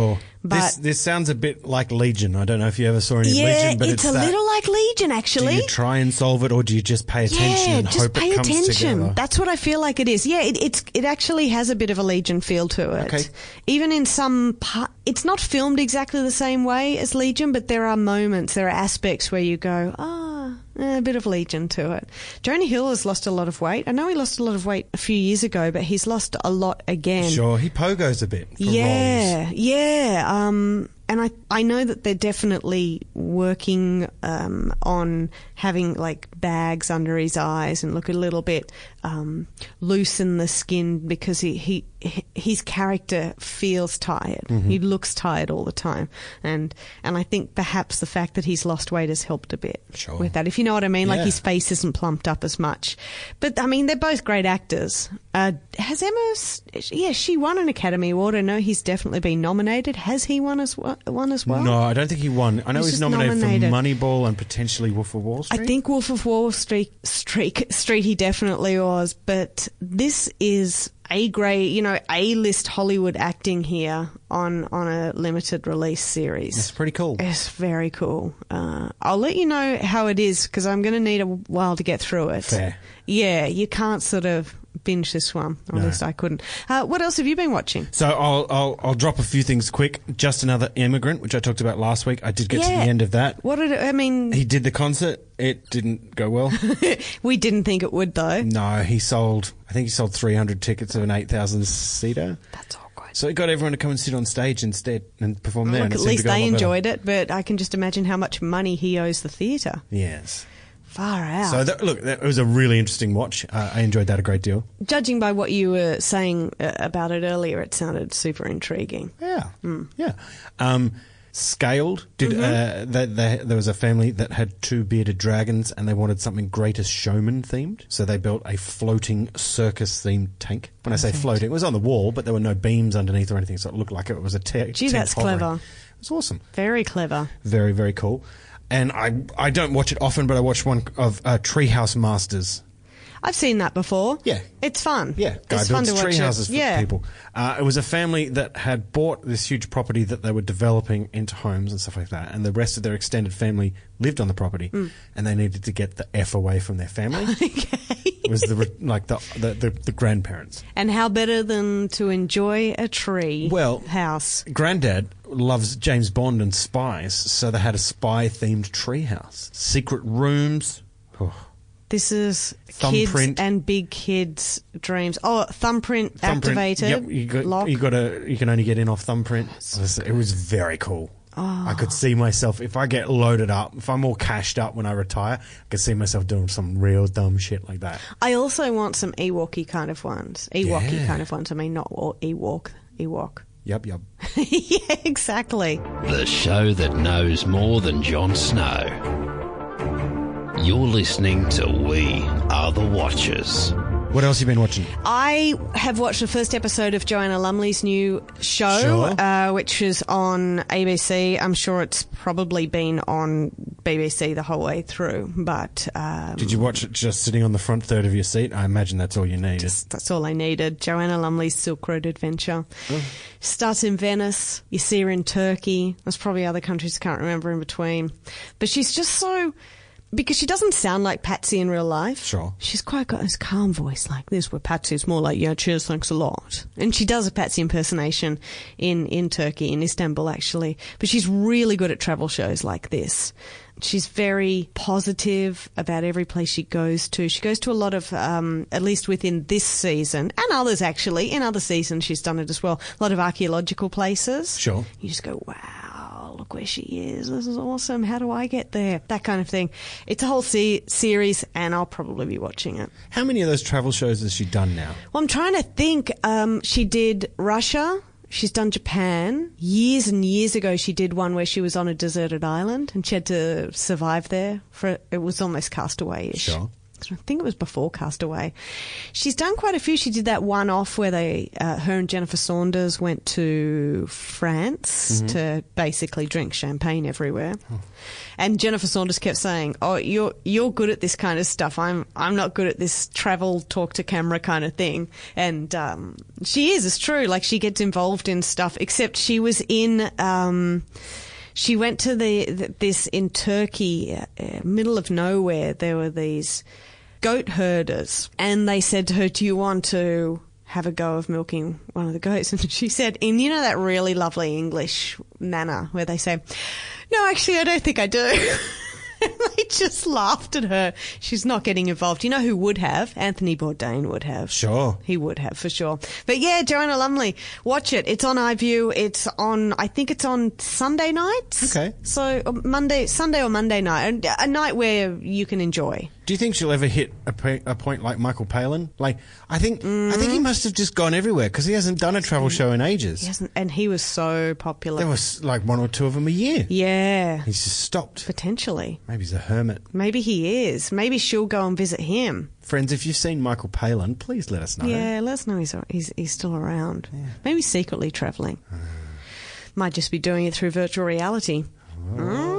C: But
B: This this sounds a bit like Legion. I don't know if you ever saw any
C: yeah,
B: Legion, but
C: it's,
B: it's,
C: a
B: that,
C: little like Legion, actually.
B: do you try and solve it, or do you just pay attention
C: Yeah,
B: and
C: just
B: hope
C: pay
B: it comes
C: attention.
B: together?
C: That's what I feel like it is. Yeah, it, it's it actually has a bit of a Legion feel to it.
B: Okay.
C: Even in some part, it's not filmed exactly the same way as Legion, but there are moments, there are aspects where you go, ah, eh, a bit of Legion to it. Jonah Hill has lost a lot of weight. I know he lost a lot of weight a few years ago, but he's lost a lot again.
B: Sure, he pogos a bit for
C: Yeah,
B: roles.
C: yeah. Um, and I, I know that they're definitely working um, on having like bags under his eyes and look a little bit um, loosen the skin, because he, he his character feels tired.
B: Mm-hmm.
C: He looks tired all the time, and and I think perhaps the fact that he's lost weight has helped a bit
B: Sure.
C: with that. If you know what I mean, like
B: Yeah.
C: his face isn't plumped up as much. But I mean, they're both great actors. Uh, has Emma? s- Yeah, she won an Academy Award. I know he's definitely been nominated. Has he won as well? Won as well?
B: No, I don't think he won. I know
C: He's
B: he's,
C: just
B: nominated,
C: nominated.
B: for Moneyball and potentially Wolf of Wall Street.
C: I think Wolf of Wall Street, Street, Street he definitely was, but this is A grade, you know, A-list Hollywood acting here on, on a limited release series.
B: It's pretty cool.
C: It's very cool. Uh, I'll let you know how it is, because I'm going to need a while to get through it.
B: Fair.
C: Yeah, you can't sort of binge this one. Or
B: No.
C: At least I couldn't. Uh, what else have you been watching?
B: So I'll, I'll I'll drop a few things quick. Just Another Immigrant, which I talked about last week. I did get to the
C: Yeah.
B: end of that.
C: What did it, I mean?
B: He did the concert. It didn't go well.
C: We didn't think it would, though.
B: No, he sold. I think he sold three hundred tickets of an eight thousand seater.
C: That's awkward.
B: So it got everyone to come and sit on stage instead and perform there.
C: Look,
B: and it
C: at
B: seemed to
C: least
B: go a
C: they
B: lot better.
C: enjoyed it, but I can just imagine how much money he owes the theatre.
B: Yes.
C: Far out.
B: So that, look, that was a really interesting watch. Uh, I enjoyed that a great deal.
C: Judging by what you were saying uh, about it earlier, it sounded super intriguing.
B: Yeah,
C: Hmm.
B: yeah. Um, Scaled did.
C: Mm-hmm.
B: Uh, they, they, there was a family that had two bearded dragons, and they wanted something Greatest Showman themed. So they built a floating circus themed tank. When I say floating, it was on the wall, but there were no beams underneath or anything, so it looked like it was a te-
C: Gee,
B: tent
C: that's
B: hovering.
C: clever.
B: It was awesome.
C: Very clever.
B: Very, very cool. And I I don't watch it often, but I watched one of uh, Treehouse Masters.
C: I've seen that before.
B: Yeah.
C: It's fun.
B: Yeah, guy
C: it's fun
B: builds
C: to watch
B: tree
C: it.
B: houses for
C: yeah.
B: people. Uh, it was a family that had bought this huge property that they were developing into homes and stuff like that, and the rest of their extended family lived on the property,
C: Mm.
B: and they needed to get the F away from their family.
C: Okay.
B: It was the re- like the, the the the grandparents.
C: And how better than to enjoy a tree
B: Well-
C: house?
B: Granddad loves James Bond and spies, so they had a spy-themed tree house, secret rooms. Oh.
C: This is
B: Thumbprint.
C: kids and big kids' dreams. Oh, thumbprint, activated.
B: Yep, you got
C: lock.
B: you got to you can only get in off thumbprint. It was, it was very cool.
C: Oh.
B: I could see myself if I get loaded up, if I'm all cashed up when I retire, I could see myself doing some real dumb shit like that.
C: I also want some Ewoky kind of ones. Ewoky
B: Yeah.
C: kind of ones. I mean, not all Ewok. Ewok.
B: Yep, yep.
C: Yeah, exactly.
A: The show that knows more than Jon Snow. You're listening to We Are the Watchers.
B: What else have you been watching?
C: I have watched the first episode of Joanna Lumley's new show,
B: Sure.
C: uh, which is on A B C. I'm sure it's probably been on B B C the whole way through, but um,
B: Did you watch it just sitting on the front third of your seat? I imagine that's all you needed.
C: that's all I needed. Joanna Lumley's Silk Road Adventure.
B: Oh.
C: Starts in Venice. You see her in Turkey. There's probably other countries I can't remember in between. But she's just so... Because she doesn't sound like Patsy in real life.
B: Sure.
C: She's quite got this calm voice like this, where Patsy's more like, yeah, cheers, thanks a lot. And she does a Patsy impersonation in, in Turkey, in Istanbul, actually. But she's really good at travel shows like this. She's very positive about every place she goes to. She goes to a lot of, um, at least within this season, and others actually, in other seasons she's done it as well, a lot of archaeological places.
B: Sure.
C: You just go, wow, look where she is. This is awesome. How do I get there? That kind of thing. It's a whole se- series, and I'll probably be watching it.
B: How many of those travel shows has she done now?
C: Well, I'm trying to think. Um, she did Russia. She's done Japan. Years and years ago, she did one where she was on a deserted island and she had to survive there. For it was almost Castaway-ish.
B: Sure.
C: I think it was before Castaway. She's done quite a few. She did that one off where they, uh, her and Jennifer Saunders went to France mm-hmm. to basically drink champagne everywhere. Oh. And Jennifer Saunders kept saying, "Oh, you're you're good at this kind of stuff. I'm I'm not good at this travel, talk to camera kind of thing." And um, she is. It's true. Like she gets involved in stuff. Except she was in. Um, she went to the, the this in Turkey, uh, middle of nowhere. There were these goat herders, and they said to her, "Do you want to have a go of milking one of the goats?" And she said, in you know that really lovely English manner where they say, "No, actually, I don't think I do." They just laughed at her. She's not getting involved. You know who would have? Anthony Bourdain would have.
B: Sure.
C: He would have, for sure. But yeah, Joanna Lumley, watch it. It's on iView. It's on, I think it's on Sunday nights.
B: Okay.
C: So Monday, Sunday or Monday night. A night where you can enjoy.
B: Do you think she'll ever hit a, pe- a point like Michael Palin? Like, I think mm. I think he must have just gone everywhere because he hasn't done a travel show in ages.
C: He hasn't, and he was so popular.
B: There was like one or two of them a year.
C: Yeah.
B: He's just stopped.
C: Potentially.
B: Maybe he's a hermit.
C: Maybe he is. Maybe she'll go and visit him.
B: Friends, if you've seen Michael Palin, please let us know.
C: Yeah, let us know he's he's, he's still around. Yeah. Maybe secretly travelling. Uh. Might just be doing it through virtual reality. Oh.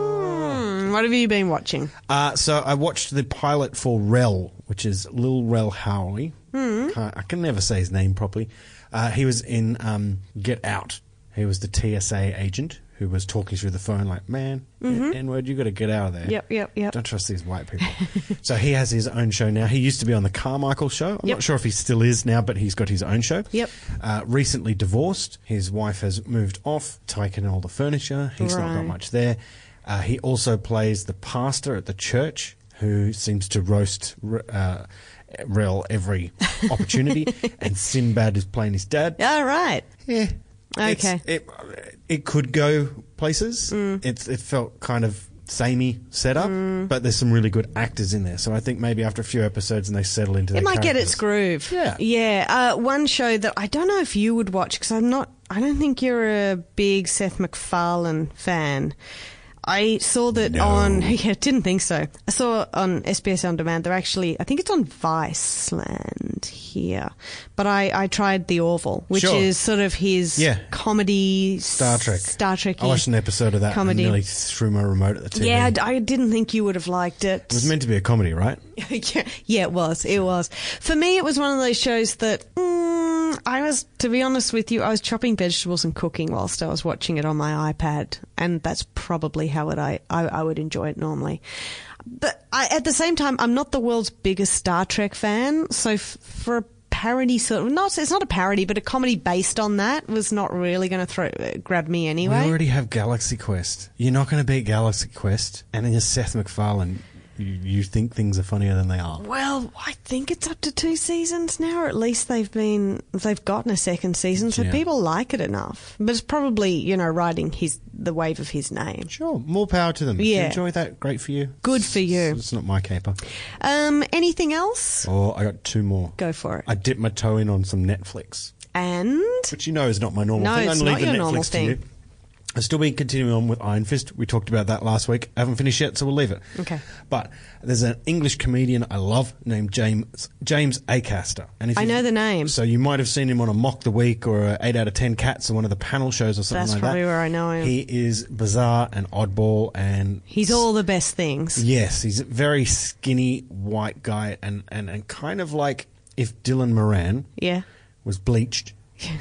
C: Mm. What have you been watching?
B: Uh, so I watched the pilot for Rel, which is Lil Rel Howery. Mm. I can never say his name properly. Uh, he was in um, Get Out. He was the T S A agent who was talking through the phone like, man, mm-hmm. N-word, you got to get out of there.
C: Yep, yep, yep.
B: Don't trust these white people. So he has his own show now. He used to be on the Carmichael show. I'm
C: yep.
B: not sure if he still is now, but he's got his own show.
C: Yep.
B: Uh, recently divorced. His wife has moved off, taken all the furniture. He's
C: right.
B: not got much there. Uh, he also plays the pastor at the church who seems to roast uh, Rel every opportunity. And Sinbad is playing his dad.
C: All right.
B: Yeah.
C: Okay.
B: It, it could go places. Mm. It's, it felt kind of samey setup, mm. but there's some really good actors in there. So I think maybe after a few episodes and they settle into
C: it
B: their
C: might
B: characters.
C: get its groove.
B: Yeah.
C: Yeah. Uh, one show that I don't know if you would watch because I'm not, I don't think you're a big Seth MacFarlane fan. I saw that
B: no.
C: on, yeah, didn't think so. I saw on S B S On Demand, they're actually, I think it's on Viceland here, but I, I tried The Orville, which
B: sure.
C: is sort of his yeah. comedy.
B: Star Trek.
C: Star Trek.
B: I watched an episode of that comedy. and nearly threw my remote at the T V.
C: Yeah, I, I didn't think you would have liked it.
B: It was meant to be a comedy, right?
C: yeah, yeah, it was. It was. For me, it was one of those shows that, mm, I was, to be honest with you, I was chopping vegetables and cooking whilst I was watching it on my iPad, and that's probably how it I, I, I would enjoy it normally. But I, at the same time, I'm not the world's biggest Star Trek fan, so f- for a parody sort of, not, it's not a parody, but a comedy based on that was not really going to throw grab me anyway.
B: We already have Galaxy Quest. You're not going to beat Galaxy Quest, and then you're Seth MacFarlane. You, you think things are funnier than they are.
C: Well, I think it's up to two seasons now, or at least they've been they've gotten a second season, so
B: yeah.
C: people like it enough. But it's probably, you know, riding his the wave of his name.
B: Sure, more power to them.
C: Yeah.
B: If you enjoy that, great for you.
C: Good for you.
B: It's, it's not my caper.
C: Um, anything else?
B: Oh, I got two more.
C: Go for it.
B: I dipped my toe in on some Netflix.
C: And?
B: Which you know is not my normal
C: no,
B: thing.
C: it's
B: I
C: not
B: leave
C: your
B: the
C: normal
B: Netflix
C: thing.
B: To you. I've still been continuing on with Iron Fist. We talked about that last week. I haven't finished yet, so we'll leave it.
C: Okay.
B: But there's an English comedian I love named James James Acaster. And if
C: I know the name.
B: So you might have seen him on a Mock the Week or a eight out of ten Cats or one of the panel shows or something
C: That's
B: like that.
C: That's probably where I know him.
B: He is bizarre and oddball and...
C: He's all the best things.
B: Yes, he's a very skinny white guy and, and, and kind of like if Dylan Moran
C: yeah.
B: was bleached...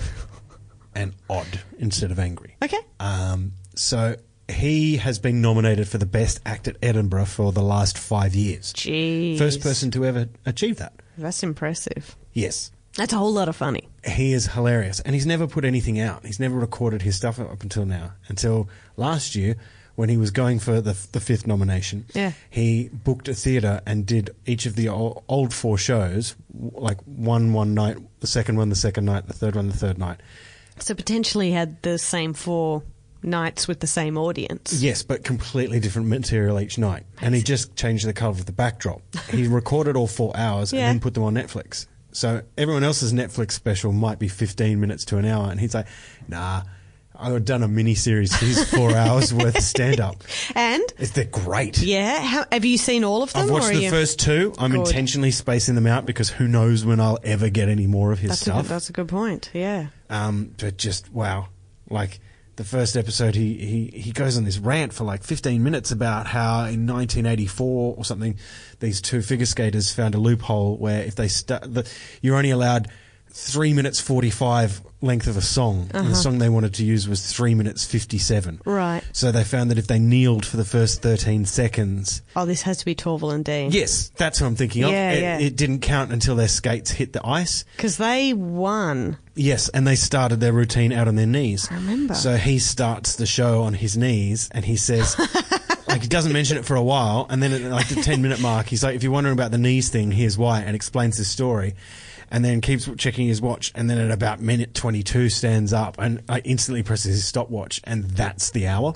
B: and odd instead of angry.
C: Okay.
B: Um, so he has been nominated for the Best Act at Edinburgh for the last five years.
C: Jeez.
B: First person to ever achieve that.
C: That's impressive.
B: Yes.
C: That's a whole lot of funny.
B: He is hilarious. And he's never put anything out. He's never recorded his stuff up until now. Until last year when he was going for the the fifth nomination.
C: Yeah.
B: He booked a theatre and did each of the old, old four shows, like one one night, the second one the second night, the third one the third night.
C: So potentially had the same four nights with the same audience.
B: Yes, but completely different material each night. Amazing. And he just changed the colour of the backdrop. He recorded all four hours
C: yeah.
B: and then put them on Netflix. So everyone else's Netflix special might be fifteen minutes to an hour. And he's like, nah, I would have done a mini series for his four hours worth of stand up.
C: And
B: It's, they're great.
C: yeah, how, have you seen all of them?
B: I've watched
C: or are
B: the
C: you...
B: first two. I'm
C: Good.
B: intentionally spacing them out because who knows when I'll ever get any more of his
C: That's a,
B: stuff.
C: good, that's a good point. Yeah.
B: Um, but just wow, like the first episode, he, he, he goes on this rant for like fifteen minutes about how in nineteen eighty-four or something, these two figure skaters found a loophole where if they st- the, you're only allowed three minutes forty-five length of a song, and the song they wanted to use was three minutes fifty-seven.
C: Right.
B: So they found that if they kneeled for the first thirteen seconds,
C: Oh, this has to be Torval and Dean.
B: yes, that's what I'm thinking of.
C: Yeah,
B: it,
C: yeah.
B: it didn't count until their skates hit the ice.
C: Because they won.
B: Yes, and they started their routine out on their knees.
C: I remember.
B: So he starts the show on his knees, and he says, like, he doesn't mention it for a while, and then at like the ten minute mark, he's like, if you're wondering about the knees thing, here's why, and explains the story. And then keeps checking his watch, and then at about minute twenty-two stands up and uh, instantly presses his stopwatch, and that's the hour.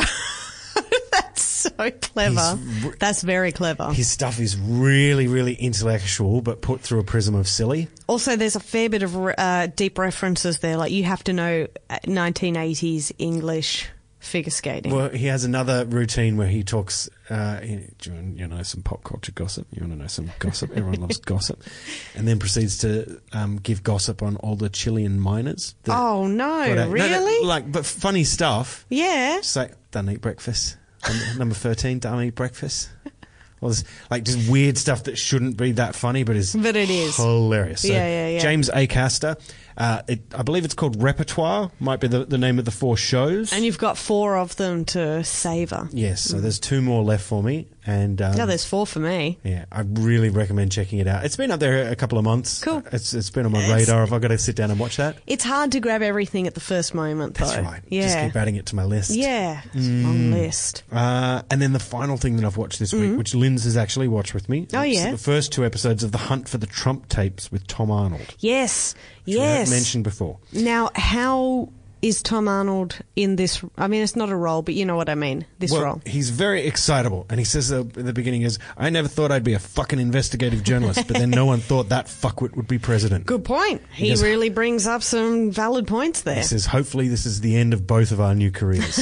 C: That's so clever.
B: He's-
C: That's very clever.
B: His stuff is really, really intellectual, but put through a prism of silly.
C: Also, there's a fair bit of uh, deep references there. Like, you have to know nineteen eighties English figure skating.
B: Well, he has another routine where he talks. Uh, you, do you want you know some pop culture gossip? You want to know some gossip? Everyone loves gossip, and then proceeds to um, give gossip on all the Chilean miners. that
C: Oh, no,
B: got out-
C: really?
B: no, no, like, but funny stuff.
C: Yeah.
B: Just like, don't eat breakfast. Number- Number thirteen, don't eat breakfast. Well, this, like just weird stuff that shouldn't be that funny, but is
C: But it is.
B: hilarious. So
C: Yeah, yeah, yeah.
B: James Acaster, uh, it, I believe it's called Repertoire. Might be the, the name of the four shows.
C: And you've got four of them to savour.
B: Yes, so there's two more left for me, and um,
C: No, there's four for me.
B: yeah, I really recommend checking it out. It's been up there a couple of months.
C: Cool.
B: It's it's been on my
C: It's-
B: radar. If I've got to sit down and watch that,
C: It's hard to grab everything at the first moment, though.
B: that's right.
C: Yeah.
B: Just keep adding it to my list.
C: Yeah. It's a long list.
B: Uh, and then the final thing that I've watched this week, which Linz has actually watched with me.
C: Mm-hmm. Oh,
B: it's
C: yeah.
B: the first two episodes of The Hunt for the Trump Tapes with Tom Arnold.
C: Yes.
B: which we
C: Yes.
B: haven't mentioned before.
C: Now, how is Tom Arnold in this? I mean, it's not a role, but you know what I mean. This
B: Well,
C: role.
B: he's very excitable, and he says uh, at the beginning is, I never thought I'd be a fucking investigative journalist, but then no one thought that fuckwit would be president.
C: Good point. He
B: goes-
C: really brings up some valid points there.
B: He says, hopefully this is the end of both of our new careers.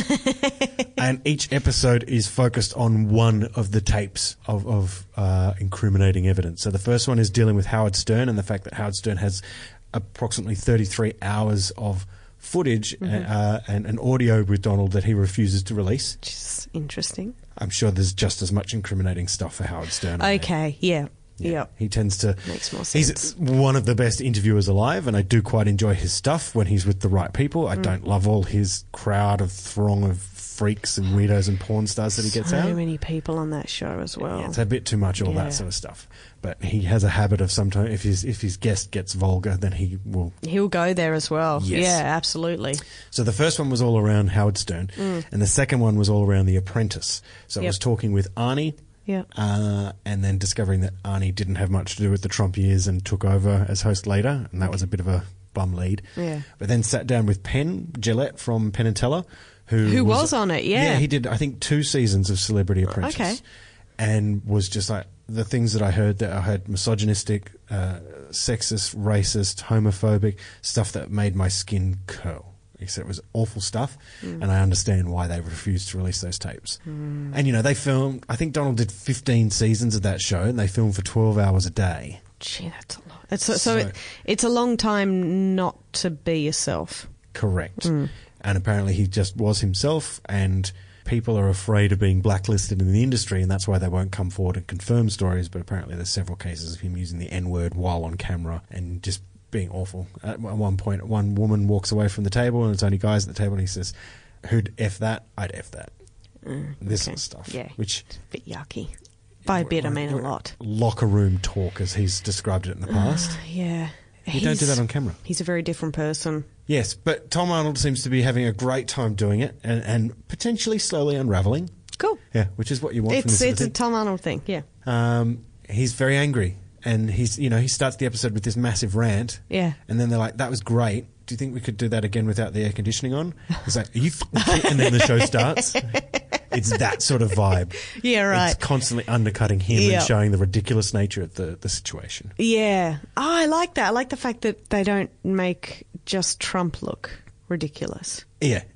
B: And each episode is focused on one of the tapes of, of uh, incriminating evidence. So the first one is dealing with Howard Stern and the fact that Howard Stern has approximately thirty-three hours of footage
C: Mm-hmm.
B: uh, and an audio with Donald that he refuses to release.
C: Which is interesting.
B: I'm sure there's just as much incriminating stuff for Howard Stern. on there.
C: Okay. Yeah. Yeah.
B: He tends to.
C: Makes more
B: He's
C: sense.
B: one of the best interviewers alive, and I do quite enjoy his stuff when he's with the right people.
C: Mm.
B: I don't love all his crowd of throng of freaks and weirdos and porn stars that he gets
C: so
B: out.
C: many people on that show as well.
B: Yeah, it's a bit too much, all
C: Yeah.
B: that sort of stuff. But he has a habit of sometimes, if his if his guest gets vulgar, then he will.
C: He'll go there as well.
B: Yes.
C: Yeah, absolutely.
B: So the first one was all around Howard Stern, and the second one was all around The Apprentice. So it
C: Mm. Yep.
B: was talking with Arnie.
C: Yeah.
B: Uh, and then discovering that Arnie didn't have much to do with the Trump years and took over as host later, and that was a bit of a bum lead.
C: Yeah.
B: But then sat down with Penn Gillette from Penn and Teller, who
C: Who was on it, yeah.
B: yeah, he did. I think two seasons of Celebrity Apprentice,
C: Okay.
B: and was just like the things that I heard that I heard misogynistic, uh, sexist, racist, homophobic stuff that made my skin curl. He said it was awful stuff,
C: Mm.
B: and I understand why they refused to release those tapes. And, you know, they filmed, I think Donald did fifteen seasons of that show, and they filmed for twelve hours a day.
C: Gee, that's a lot. It's, so so
B: So-
C: it, it's a long time not to be yourself.
B: Correct.
C: Mm.
B: And apparently he just was himself, and people are afraid of being blacklisted in the industry, and that's why they won't come forward and confirm stories. But apparently there's several cases of him using the N-word while on camera and just being awful. At one point, one woman walks away from the table, and it's only guys at the table, and he says, who'd F that? I'd F that. This
C: okay.
B: sort of stuff.
C: Yeah.
B: Which,
C: It's a bit yucky. By a bit, I mean a lot.
B: locker room talk, as he's described it in the past.
C: Yeah.
B: You don't do
C: He's-
B: that on camera.
C: He's a very different person.
B: Yes, but Tom Arnold seems to be having a great time doing it, and, and potentially slowly unraveling.
C: Cool.
B: Yeah, which is what you want from
C: It's
B: this
C: it's a
B: sort of
C: Tom Arnold thing, yeah.
B: thing. Um, he's very angry, and he's you know he starts the episode with this massive rant.
C: Yeah.
B: And then they're like, "That was great. Do you think we could do that again without the air conditioning on?" He's like, "Are you?" F-? And then the show starts. It's that sort of vibe.
C: Yeah, right.
B: It's constantly undercutting him
C: Yep.
B: and showing the ridiculous nature of the, the situation.
C: Yeah. Oh, I like that. I like the fact that they don't make just Trump look ridiculous.
B: Yeah,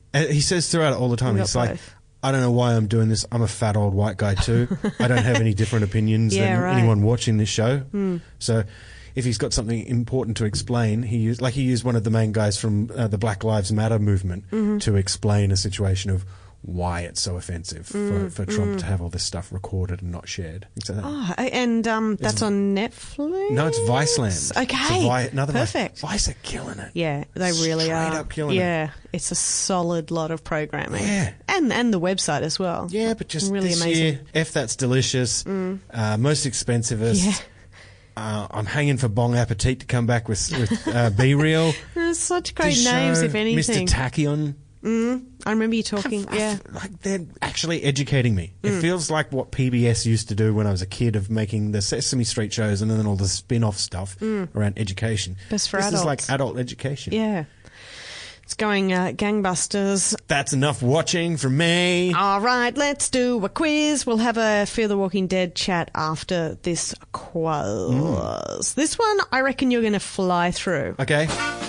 B: And he says throughout it all the time,
C: We
B: he's
C: got
B: like,
C: both.
B: I don't know why I'm doing this. I'm a fat old white guy too. I don't have any different opinions
C: Yeah,
B: than
C: right.
B: anyone watching this show. So if he's got something important to explain, he used, like he used one of the main guys from uh, the Black Lives Matter movement
C: Mm-hmm.
B: to explain a situation of why it's so offensive
C: Mm,
B: for, for Trump to have all this stuff recorded and not shared. Things like that.
C: Oh, and um, that's on Netflix?
B: No, it's Viceland.
C: Okay.
B: It's a Vi- another one.
C: Perfect.
B: Vice are killing it.
C: Yeah, they really
B: Straight
C: are.
B: up killing it.
C: yeah, it's a solid lot of programming.
B: Yeah.
C: And and the website as well.
B: Yeah, but just
C: really
B: this
C: amazing.
B: year, F That's Delicious, uh, Most Expensivest.
C: Yeah.
B: Uh, I'm hanging for Bong Appetit to come back with, with uh, Be Real.
C: There's such great
B: This
C: names,
B: show,
C: if anything.
B: Mister Tachyon.
C: I remember you talking.
B: I
C: yeah.
B: f- like they're actually educating me.
C: Mm.
B: It feels like what P B S used to do when I was a kid, of making the Sesame Street shows and then all the spin-off stuff around education.
C: Best Mm. for
B: this
C: adults.
B: is like adult education.
C: Yeah. It's going uh, gangbusters.
B: That's enough watching from me.
C: All right, let's do a quiz. We'll have a Fear the Walking Dead chat after this quiz. This one, I reckon you're going to fly through.
B: Okay.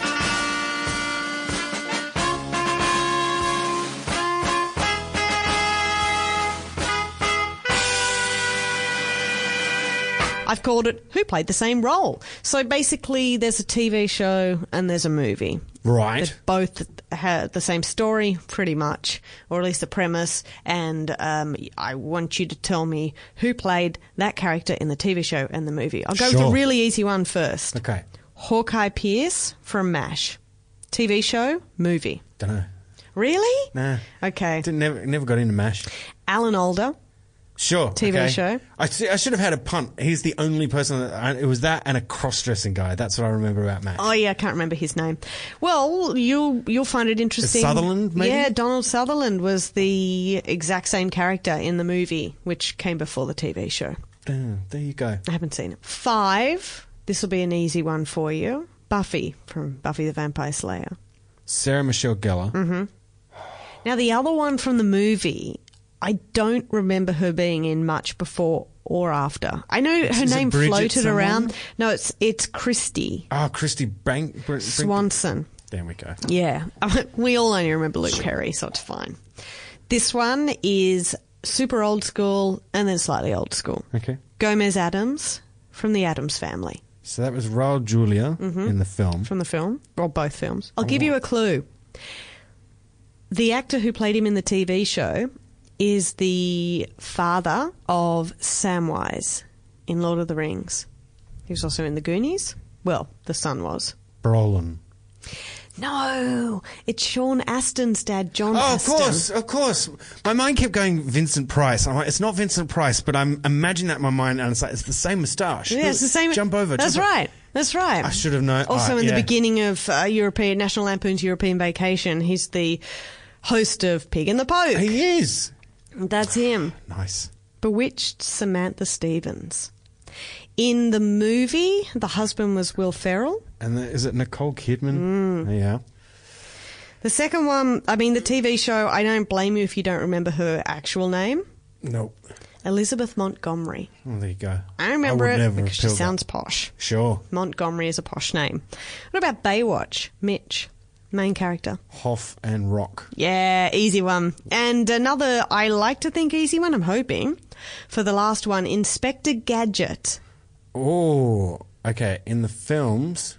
C: I've called it Who Played the Same Role. So basically, there's a T V show and there's a movie.
B: Right.
C: That both have the same story, pretty much, or at least the premise. And um, I want you to tell me who played that character in the T V show and the movie. I'll go with
B: Sure.
C: a really easy one first.
B: Okay.
C: Hawkeye Pierce from MASH. T V show, movie.
B: Don't know.
C: Really?
B: Nah.
C: Okay.
B: Didn't, never, never got into MASH.
C: Alan Alda.
B: Sure.
C: T V
B: okay.
C: show.
B: I, see- I should have had a punt. He's the only person that I, it was that and a cross-dressing guy. That's what I remember about MASH.
C: Oh yeah, I can't remember his name. Well, you'll you'll find it interesting.
B: Sutherland, maybe?
C: Yeah, Donald Sutherland was the exact same character in the movie, which came before the T V show.
B: Uh, there you go.
C: I haven't seen it. Five. This will be an easy one for you. Buffy from Buffy the Vampire Slayer.
B: Sarah Michelle Gellar.
C: Mm-hmm. Now the other one from the movie, I don't remember her being in much before or after. I know her
B: Is it
C: name
B: Bridget
C: floated
B: someone?
C: around. No, it's it's Christy
B: Oh, Christy Bank. Br- Brink-
C: Swanson.
B: There we go.
C: Yeah. We all only remember Luke Perry, so it's fine. This one is super old school and then slightly old school.
B: Okay.
C: Gomez Adams from the Addams Family.
B: So that was Raul Julia in the film.
C: From the film, or both films. I'll give you a clue. The actor who played him in the T V show is the father of Samwise in Lord of the Rings. He was also in The Goonies. Well, the son was.
B: Brolin.
C: No, it's Sean Astin's dad, John
B: Oh, of
C: Astin.
B: course, of course. My mind kept going Vincent Price. I'm like, it's not Vincent Price, but I'm imagining that in my mind, and it's like, it's the same moustache.
C: Yeah, it's the same.
B: Jump over.
C: That's
B: jump over.
C: right. That's right.
B: I should have known.
C: Also,
B: Oh,
C: in the
B: yeah.
C: beginning of uh, European National Lampoon's European Vacation, he's the host of Pig and the Poke.
B: He is.
C: That's him.
B: Nice.
C: Bewitched Samantha Stevens. In the movie, the husband was Will Ferrell.
B: And the, is it Nicole Kidman?
C: Mm.
B: Yeah.
C: The second one, I mean, the T V show, I don't blame you if you don't remember her actual name.
B: Nope.
C: Elizabeth Montgomery.
B: Oh, there you go.
C: I remember
B: would
C: it
B: never
C: because she
B: have
C: sounds
B: that.
C: posh.
B: Sure.
C: Montgomery is a posh name. What about Baywatch? Mitch, main character.
B: Hoff and Rock.
C: Yeah, easy one. And another, I like to think easy one, I'm hoping. For the last one, Inspector Gadget.
B: Oh, okay. In the films,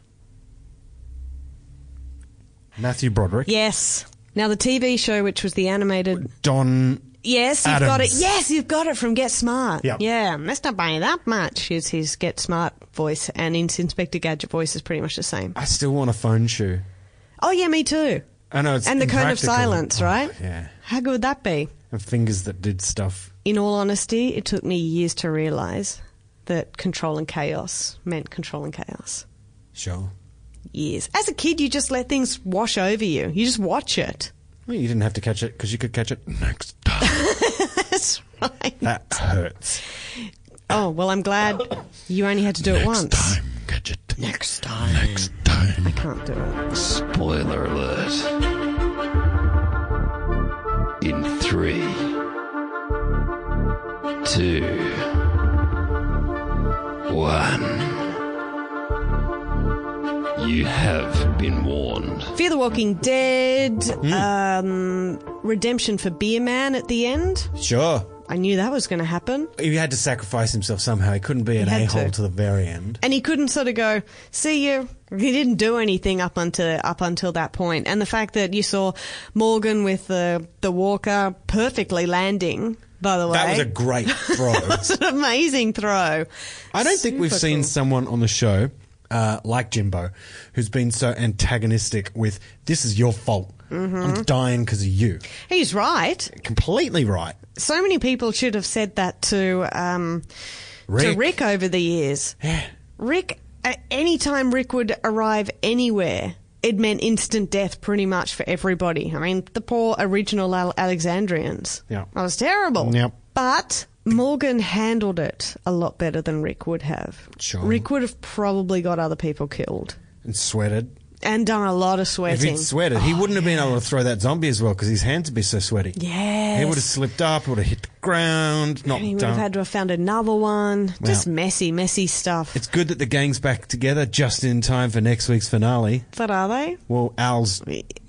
B: Matthew Broderick.
C: Yes. Now, the T V show, which was the animated...
B: Don.
C: Yes, you've got it.
B: Adams.
C: Yes, you've got it from Get Smart.
B: Yep.
C: Yeah, that's not by that much is his Get Smart voice, and his Inspector Gadget voice is pretty much the same.
B: I still want a phone shoe.
C: Oh, yeah, me too.
B: I know it's
C: And the Cone of
B: impractical.
C: Silence,
B: Oh,
C: right?
B: yeah.
C: How good would that be?
B: And fingers that did stuff.
C: In all honesty, it took me years to realise that control and chaos meant control and chaos.
B: Sure.
C: Years. As a kid, you just let things wash over you. You just watch it.
B: Well, you didn't have to catch it because you could catch it next time.
C: That's right.
B: That hurts.
C: Oh, well, I'm glad you only had to do it once.
A: Next time, catch it.
C: Next time.
A: Next time.
C: I can't do it.
A: Spoiler alert. In three, two, one. You have been warned.
C: Fear the Walking Dead, um, redemption for Beer Man at the end.
B: Sure.
C: I knew that was going to happen.
B: He had to sacrifice himself somehow. He couldn't be an
C: had
B: a-hole
C: to.
B: to the very end.
C: And he couldn't sort of go, see you. He didn't do anything up until up until that point. And the fact that you saw Morgan with the the walker perfectly landing, by the way.
B: That was a great throw.
C: It's an amazing throw.
B: I don't think we've
C: Super
B: seen
C: cool.
B: someone on the show uh, like Jimbo who's been so antagonistic with, this is your fault.
C: Mm-hmm.
B: I'm dying because of you.
C: He's right.
B: Completely right.
C: So many people should have said that to um,
B: Rick.
C: to Rick over the years.
B: Yeah.
C: Rick, uh, any time Rick would arrive anywhere, it meant instant death pretty much for everybody. I mean, the poor original Al- Alexandrians.
B: Yeah.
C: That was terrible.
B: Yep.
C: But Morgan handled it a lot better than Rick would have.
B: Sure.
C: Rick would have probably got other people killed
B: And sweated.
C: and done a lot of
B: If
C: sweating.
B: he'd sweated, he
C: Oh,
B: wouldn't have been
C: yeah.
B: able to throw that zombie as well because his hands would be so sweaty.
C: Yes.
B: He would have slipped up, would have hit the ground, not
C: And he would
B: done.
C: have had to have found another one. Just
B: Wow.
C: messy, messy stuff.
B: It's good that the gang's back together just in time for next week's finale.
C: But are they?
B: Well, Al's...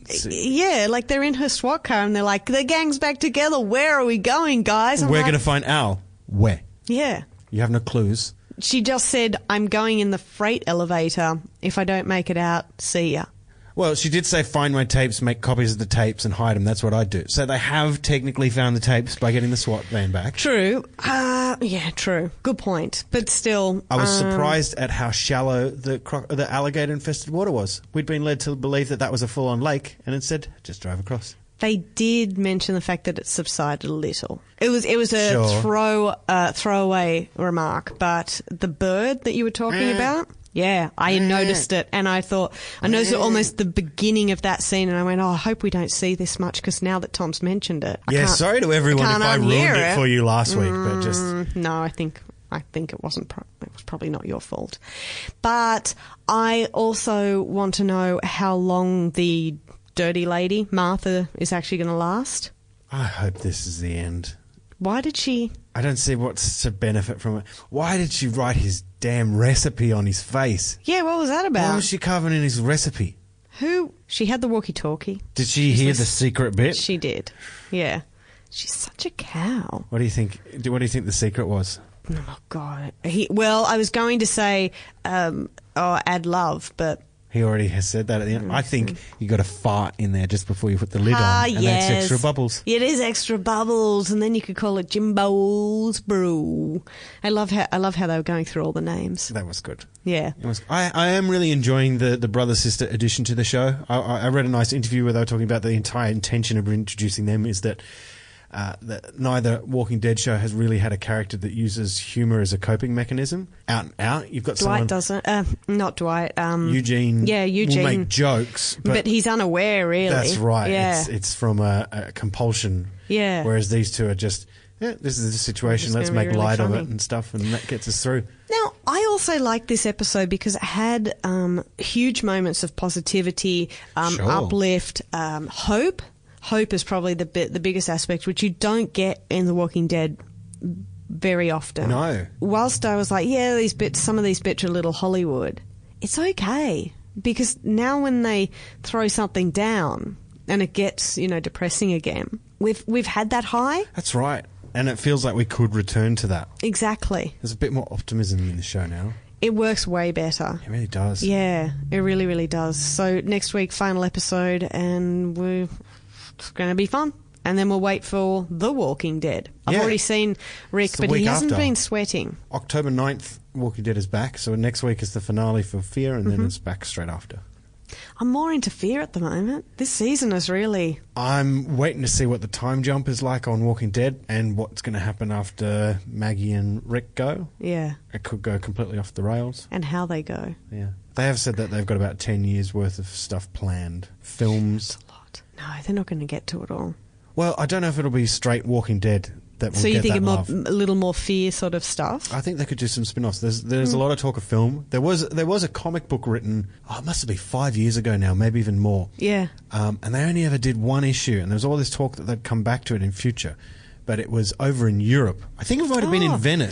C: Yeah, like they're in her SWAT car and they're like, the gang's back together. Where are we going, guys? I'm
B: We're
C: like,
B: going to find Al. Where?
C: Yeah.
B: You have no clues.
C: She just said, I'm going in the freight elevator. If I don't make it out, see ya.
B: Well, she did say, find my tapes, make copies of the tapes and hide them. That's what I do. So they have technically found the tapes by getting the SWAT van back.
C: True. Uh, yeah, true. Good point. But still...
B: I was
C: um,
B: surprised at how shallow the cro- the alligator-infested water was. We'd been led to believe that that was a full-on lake, and instead, just drive across.
C: They did mention the fact that it subsided a little. It was it was a
B: Sure.
C: throw uh, throwaway remark, but the bird that you were talking
B: Eh.
C: about, yeah, I noticed it, and I thought I noticed it almost the beginning of that scene, and I went, oh, I hope we don't see this much because now that Tom's mentioned it, I
B: Yeah,
C: can't-
B: sorry to everyone if
C: can't
B: I ruined
C: unhear
B: it for you last week, but just...
C: Mm, no, I think I think it wasn't. Pro- it was probably not your fault, but I also want to know how long the dirty lady Martha is actually going to last.
B: I hope this is the end.
C: Why did she?
B: I don't see what's to benefit from it. Why did she write his damn recipe on his face?
C: Yeah, what was that about?
B: Why was she carving in his recipe?
C: Who? She had the walkie-talkie.
B: Did she hear the secret bit?
C: She did. Yeah. She's such a cow.
B: What do you think? What do you think the secret was?
C: Oh God. He, well, I was going to say, um, oh, add love, but.
B: He already has said that at the end. I think you got to fart in there just before you put the lid
C: Ah,
B: on, and
C: yes.
B: that's extra bubbles.
C: It is extra bubbles, and then you could call it Jimbo's Brew. I love how I love how they were going through all the names.
B: That was good.
C: Yeah.
B: It was, I, I am really enjoying the, the brother-sister addition to the show. I, I I read a nice interview where they were talking about the entire intention of introducing them is that, uh, that neither Walking Dead show has really had a character that uses humour as a coping mechanism. Out and out, you've got
C: Dwight
B: someone...
C: doesn't. Uh, not Dwight. Um,
B: Eugene,
C: Yeah, Eugene.
B: will make jokes, but,
C: but, he's unaware, really.
B: that's right.
C: Yeah.
B: It's, it's from a, a compulsion.
C: Yeah.
B: Whereas these two are just, yeah, this is the situation.
C: It's
B: Let's
C: gonna be
B: make
C: really
B: light of
C: funny.
B: it and stuff, and that gets us through.
C: Now, I also liked this episode because it had um, huge moments of positivity, um,
B: Sure.
C: uplift, um, hope. Hope is probably the bit, the biggest aspect, which you don't get in The Walking Dead very often.
B: No.
C: Whilst I was like, yeah, these bits, some of these bits are a little Hollywood. It's okay because now when they throw something down and it gets, you know, depressing again, we've we've had that high.
B: That's right. And it feels like we could return to that.
C: Exactly.
B: There's a bit more optimism in the show now.
C: It works way better.
B: It really does.
C: Yeah, it really, really does. So next week, final episode, and we're, it's going to be fun. And then we'll wait for The Walking Dead. I've
B: Yeah.
C: already seen Rick,
B: It's the
C: but he
B: week
C: hasn't
B: after.
C: been sweating.
B: October ninth, Walking Dead is back. So next week is the finale for Fear, and
C: Mm-hmm.
B: then it's back straight after.
C: I'm more into Fear at the moment. This season is really...
B: I'm waiting to see what the time jump is like on Walking Dead and what's going to happen after Maggie and Rick go.
C: Yeah,
B: It could go completely off the rails.
C: and how they go.
B: Yeah. They have said that they've got about ten years worth of stuff planned. Films.
C: A lot. No, they're not going to get to it all.
B: Well, I don't know if it'll be straight Walking Dead that will
C: So you
B: get
C: think
B: that
C: a, more,
B: love.
C: a little more Fear sort of stuff?
B: I think they could do some spin-offs. There's there's
C: Hmm.
B: a lot of talk of film. There was there was a comic book written, oh, it must have been five years ago now, maybe even more.
C: Yeah.
B: Um, and they only ever did one issue, and there was all this talk that they'd come back to it in future. But it was over in Europe. I think it might have been
C: Oh.
B: in Venice.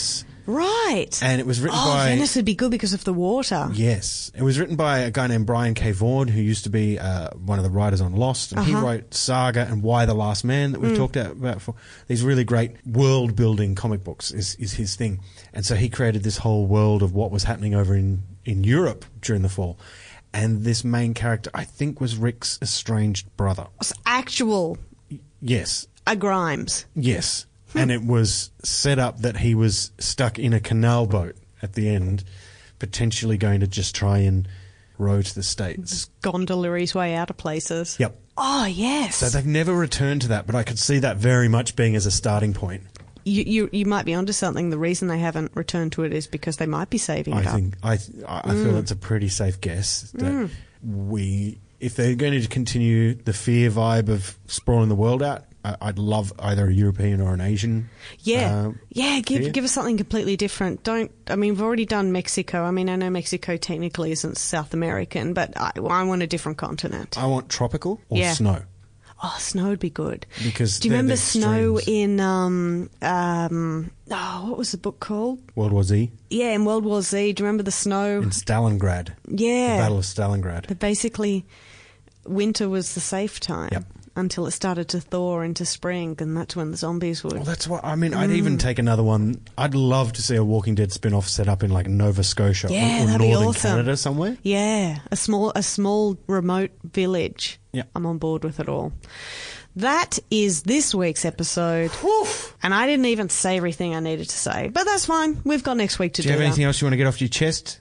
C: Right.
B: And it was written
C: oh,
B: by...
C: Venice would be good because of the water.
B: Yes. It was written by a guy named Brian K. Vaughan, who used to be uh, one of the writers on Lost. And uh-huh. he wrote Saga and Why the Last Man that we've mm. talked about before. These really great world-building comic books is, is his thing. And so he created this whole world of what was happening over in, in Europe during the fall. And this main character, I think, was Rick's estranged brother.
C: It's actual...
B: Yes.
C: A Grimes.
B: Yes. And it was set up that he was stuck in a canal boat at the end, potentially going to just try and row to the States.
C: Gondola his way out of places.
B: Yep.
C: Oh, yes.
B: So they've never returned to that, but I could see that very much being as a starting point.
C: You, you you might be onto something. The reason they haven't returned to it is because they might be saving
B: I
C: it
B: think,
C: up.
B: I I mm. feel it's a pretty safe guess that mm. we, if they're going to continue the fear vibe of sprawling the world out, I'd love either a European or an Asian.
C: Yeah,
B: uh,
C: yeah. Give
B: fear.
C: give us something completely different. Don't. I mean, we've already done Mexico. I mean, I know Mexico technically isn't South American, but I, I want a different continent.
B: I want tropical or
C: yeah.
B: snow.
C: Oh, snow would be good.
B: Because
C: do you remember snow
B: extremes.
C: in um um oh what was the book called?
B: World War Z.
C: Yeah, in World War Z. Do you remember the snow
B: in Stalingrad?
C: Yeah,
B: the Battle of Stalingrad.
C: But basically, winter was the safe time.
B: Yep.
C: Until it started to thaw into spring, and that's when the zombies would.
B: Well, that's what I mean. I'd mm. even take another one. I'd love to see a Walking Dead spin-off set up in like Nova Scotia
C: yeah,
B: or, or
C: that'd
B: northern
C: be awesome.
B: Canada somewhere.
C: Yeah, a small, a small remote village.
B: Yeah,
C: I'm on board with it all. That is this week's episode.
B: Oof.
C: And I didn't even say everything I needed to say, but that's fine. We've got next week to do.
B: Do you have
C: that.
B: anything else you want to get off your chest?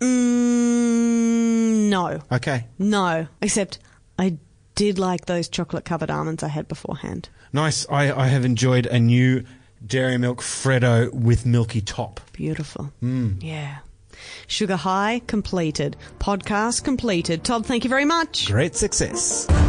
C: Mm, no.
B: Okay.
C: No, except I did like those chocolate-covered almonds I had beforehand.
B: Nice. I, I have enjoyed a new Dairy Milk Freddo with milky top.
C: Beautiful.
B: Mm.
C: Yeah. Sugar High completed. Podcast completed. Todd, thank you very much.
B: Great success.